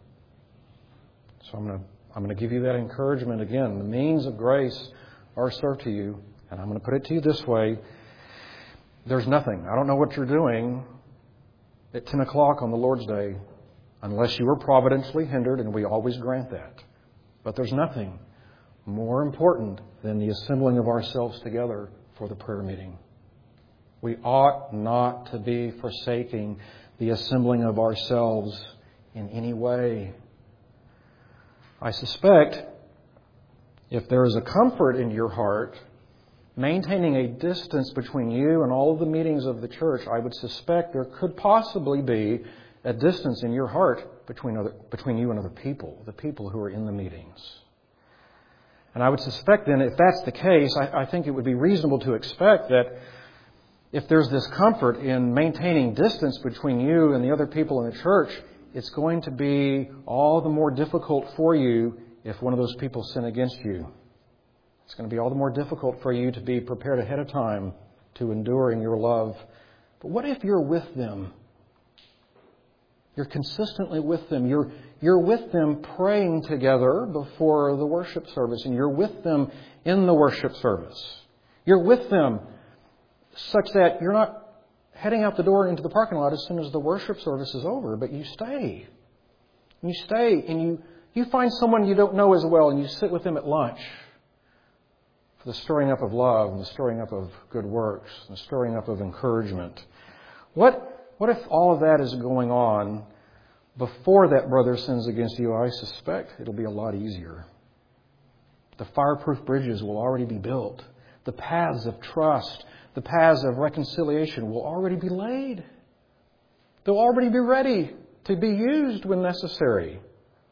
So I'm going to I'm going to give you that encouragement again. The means of grace are served to you, and I'm going to put it to you this way. There's nothing. I don't know what you're doing at ten o'clock on the Lord's Day unless you are providentially hindered, and we always grant that. But there's nothing more important than the assembling of ourselves together for the prayer meeting. We ought not to be forsaking the assembling of ourselves in any way. I suspect if there is a comfort in your heart maintaining a distance between you and all of the meetings of the church, I would suspect there could possibly be a distance in your heart between other, between you and other people, the people who are in the meetings. And I would suspect then, if that's the case, I, I think it would be reasonable to expect that if there's this comfort in maintaining distance between you and the other people in the church, it's going to be all the more difficult for you if one of those people sin against you. It's going to be all the more difficult for you to be prepared ahead of time to endure in your love. But what if you're with them? You're consistently with them. You're, you're with them praying together before the worship service, and you're with them in the worship service. You're with them such that you're not heading out the door into the parking lot as soon as the worship service is over, but you stay. You stay and you, you find someone you don't know as well and you sit with them at lunch for the stirring up of love and the stirring up of good works and the stirring up of encouragement. What, what if all of that is going on before that brother sins against you? I suspect it'll be a lot easier. The fireproof bridges will already be built. The paths of trust, the paths of reconciliation will already be laid. They'll already be ready to be used when necessary.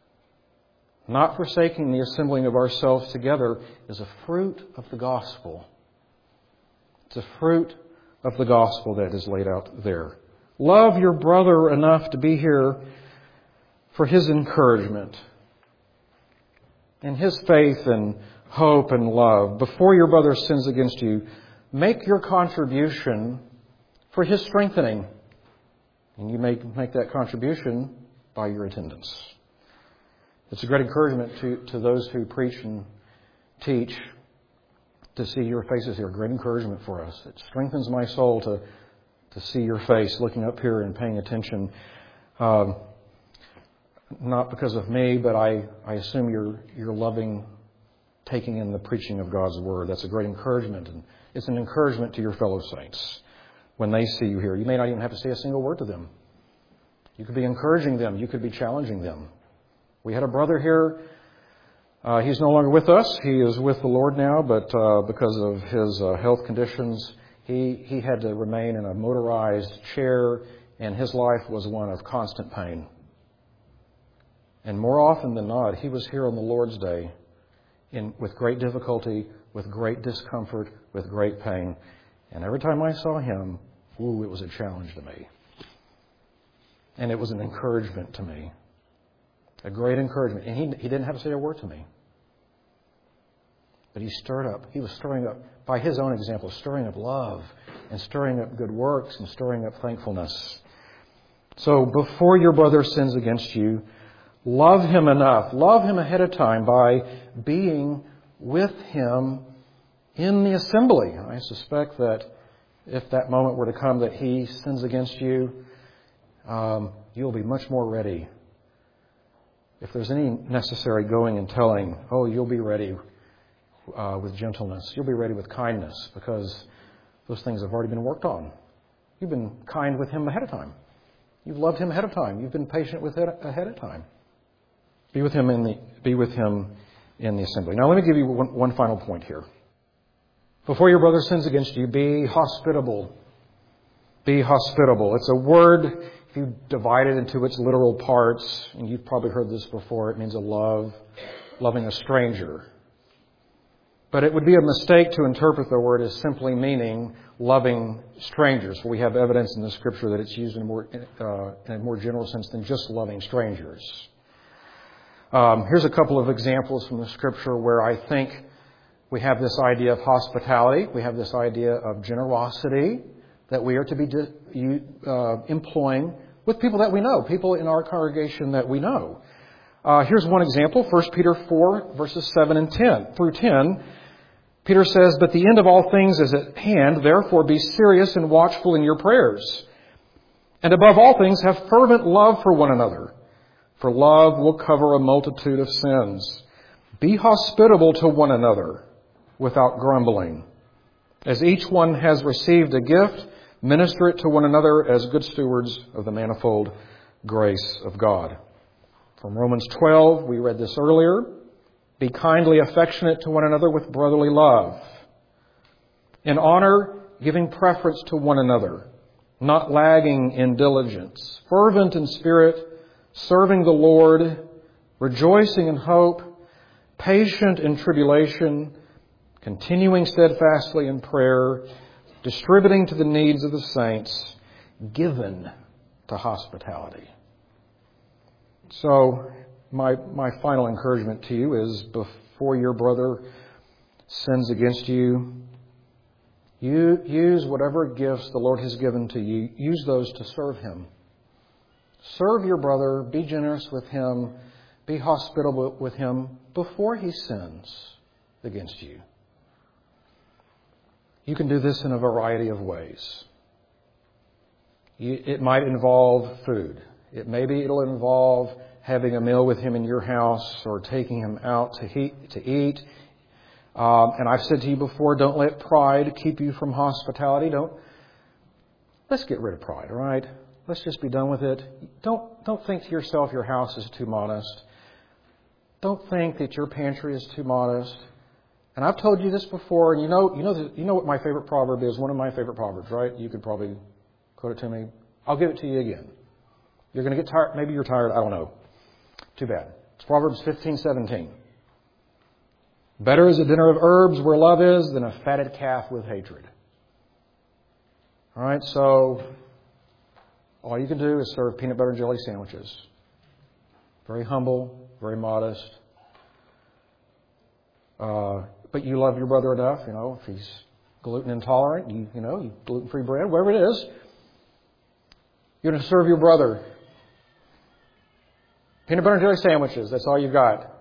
Not forsaking the assembling of ourselves together is a fruit of the gospel. It's a fruit of the gospel that is laid out there. Love your brother enough to be here for his encouragement in his faith and hope and love. Before your brother sins against you, make your contribution for his strengthening. And you make, make that contribution by your attendance. It's a great encouragement to, to those who preach and teach to see your faces here. Great encouragement for us. It strengthens my soul to, to see your face looking up here and paying attention. Um, not because of me, but I, I assume you're, you're loving taking in the preaching of God's Word. That's a great encouragement. And it's an encouragement to your fellow saints when they see you here. You may not even have to say a single word to them. You could be encouraging them. You could be challenging them. We had a brother here. Uh, he's no longer with us. He is with the Lord now, but uh, because of his uh, health conditions, he, he had to remain in a motorized chair, and his life was one of constant pain. And more often than not, he was here on the Lord's Day in, with great difficulty, with great discomfort, with great pain. And every time I saw him, ooh, it was a challenge to me. And it was an encouragement to me. A great encouragement. And he, he didn't have to say a word to me. But he stirred up. He was stirring up, by his own example, stirring up love and stirring up good works and stirring up thankfulness. So before your brother sins against you, love him enough. Love him ahead of time by being with him in the assembly. I suspect that if that moment were to come that he sins against you, um, you'll be much more ready. If there's any necessary going and telling, oh, you'll be ready uh, with gentleness. You'll be ready with kindness, because those things have already been worked on. You've been kind with him ahead of time. You've loved him ahead of time. You've been patient with it ahead of time. Be with him in the be with him in the assembly. Now, let me give you one, one final point here. Before your brother sins against you, be hospitable. Be hospitable. It's a word, if you divide it into its literal parts, and you've probably heard this before, it means a love, loving a stranger. But it would be a mistake to interpret the word as simply meaning loving strangers. We have evidence in the Scripture that it's used in a more, uh, in a more general sense than just loving strangers. Um, here's a couple of examples from the Scripture where I think we have this idea of hospitality. We have this idea of generosity that we are to be uh, employing with people that we know, people in our congregation that we know. Uh, here's one example, First Peter four, verses seven and ten through ten. Peter says, "But the end of all things is at hand, therefore be serious and watchful in your prayers. And above all things, have fervent love for one another, for love will cover a multitude of sins. Be hospitable to one another without grumbling. As each one has received a gift, minister it to one another as good stewards of the manifold grace of God." From Romans twelve, we read this earlier. "Be kindly affectionate to one another with brotherly love. In honor, giving preference to one another, not lagging in diligence, fervent in spirit, serving the Lord, rejoicing in hope, patient in tribulation, continuing steadfastly in prayer, distributing to the needs of the saints, given to hospitality." So, my my final encouragement to you is, before your brother sins against you, you use whatever gifts the Lord has given to you, use those to serve him. Serve your brother, be generous with him, be hospitable with him before he sins against you. You can do this in a variety of ways. You, it might involve food. It maybe it'll involve having a meal with him in your house or taking him out to, he, to eat. Um, and I've said to you before, don't let pride keep you from hospitality. Don't. Let's get rid of pride, all right? Let's just be done with it. Don't don't think to yourself your house is too modest. Don't think that your pantry is too modest. And I've told you this before, and you know you know you know what my favorite proverb is. One of my favorite proverbs, right? You could probably quote it to me. I'll give it to you again. You're going to get tired. Maybe you're tired. I don't know. Too bad. It's Proverbs fifteen seventeen. "Better is a dinner of herbs where love is than a fatted calf with hatred." All right, so all you can do is serve peanut butter and jelly sandwiches. Very humble, very modest. Uh, but you love your brother enough, you know, if he's gluten intolerant, you, you know, you gluten-free bread, whatever it is. You're going to serve your brother. Peanut butter and jelly sandwiches, that's all you've got.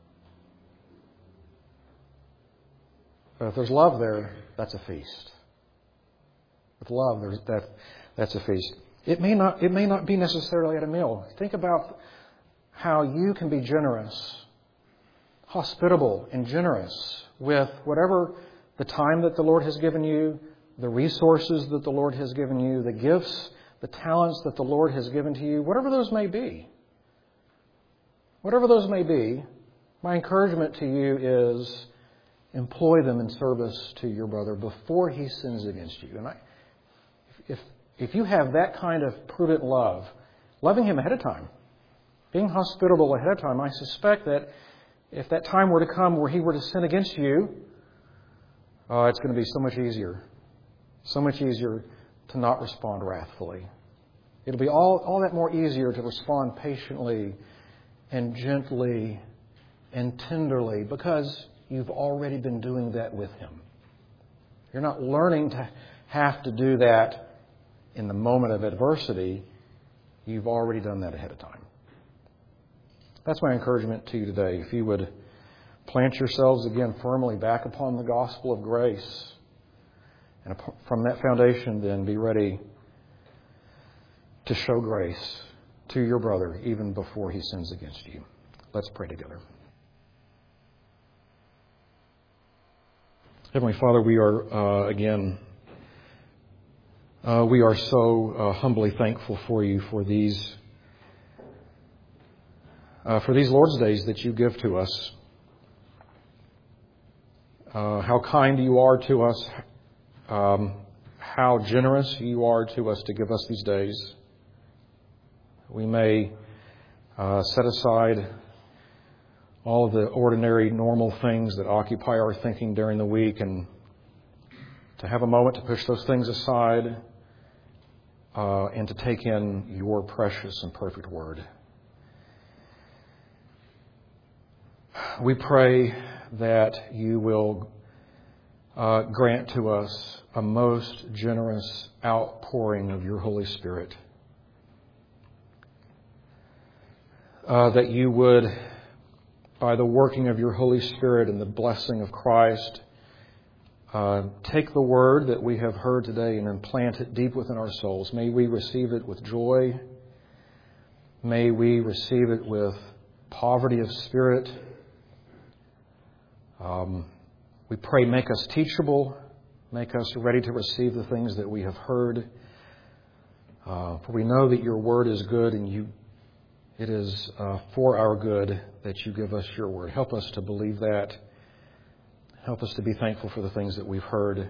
But if there's love there, that's a feast. With love, there's that that's a feast. It may not it may not be necessarily at a meal. Think about how you can be generous, hospitable and generous with whatever the time that the Lord has given you, the resources that the Lord has given you, the gifts the talents that the Lord has given to you, whatever those may be, whatever those may be, my encouragement to you is employ them in service to your brother before he sins against you. And I, if if you have that kind of prudent love, loving him ahead of time, being hospitable ahead of time, I suspect that if that time were to come where he were to sin against you, uh, it's going to be so much easier, so much easier to not respond wrathfully. It'll be all, all that more easier to respond patiently and gently and tenderly because you've already been doing that with him. You're not learning to have to do that in the moment of adversity. You've already done that ahead of time. That's my encouragement to you today. If you would plant yourselves again firmly back upon the gospel of grace, and from that foundation then be ready to show grace to your brother even before he sins against you. Let's pray together. Heavenly Father, we are, uh, again, uh, we are so uh, humbly thankful for you for these Uh, for these Lord's Days that you give to us. Uh, how kind you are to us. Um, how generous you are to us to give us these days. We may uh, set aside all of the ordinary, normal things that occupy our thinking during the week and to have a moment to push those things aside uh, and to take in your precious and perfect word. We pray that you will uh, grant to us a most generous outpouring of your Holy Spirit. Uh, that you would, by the working of your Holy Spirit and the blessing of Christ, uh, take the word that we have heard today and implant it deep within our souls. May we receive it with joy. May we receive it with poverty of spirit. Um, we pray, make us teachable, make us ready to receive the things that we have heard. Uh, for we know that your word is good and you, it is uh, for our good that you give us your word. Help us to believe that. Help us to be thankful for the things that we've heard.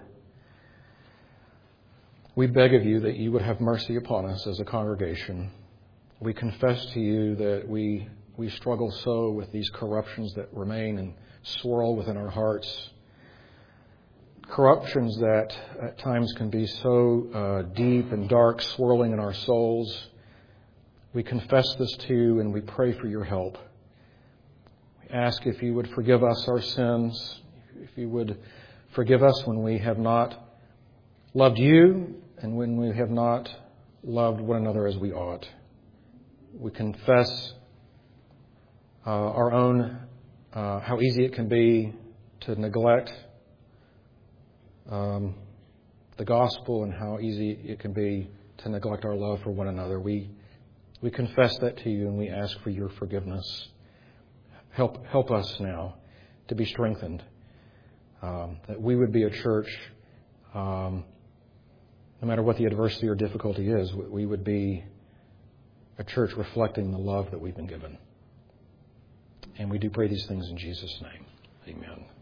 We beg of you that you would have mercy upon us as a congregation. We confess to you that we we struggle so with these corruptions that remain and swirl within our hearts. Corruptions that at times can be so uh, deep and dark, swirling in our souls. We confess this to you and we pray for your help. We ask if you would forgive us our sins, if you would forgive us when we have not loved you and when we have not loved one another as we ought. We confess uh, our own Uh, how easy it can be to neglect um, the gospel and how easy it can be to neglect our love for one another. We we confess that to you and we ask for your forgiveness. Help help us now to be strengthened, um, that we would be a church, um, no matter what the adversity or difficulty is, we would be a church reflecting the love that we've been given. And we do pray these things in Jesus' name. Amen.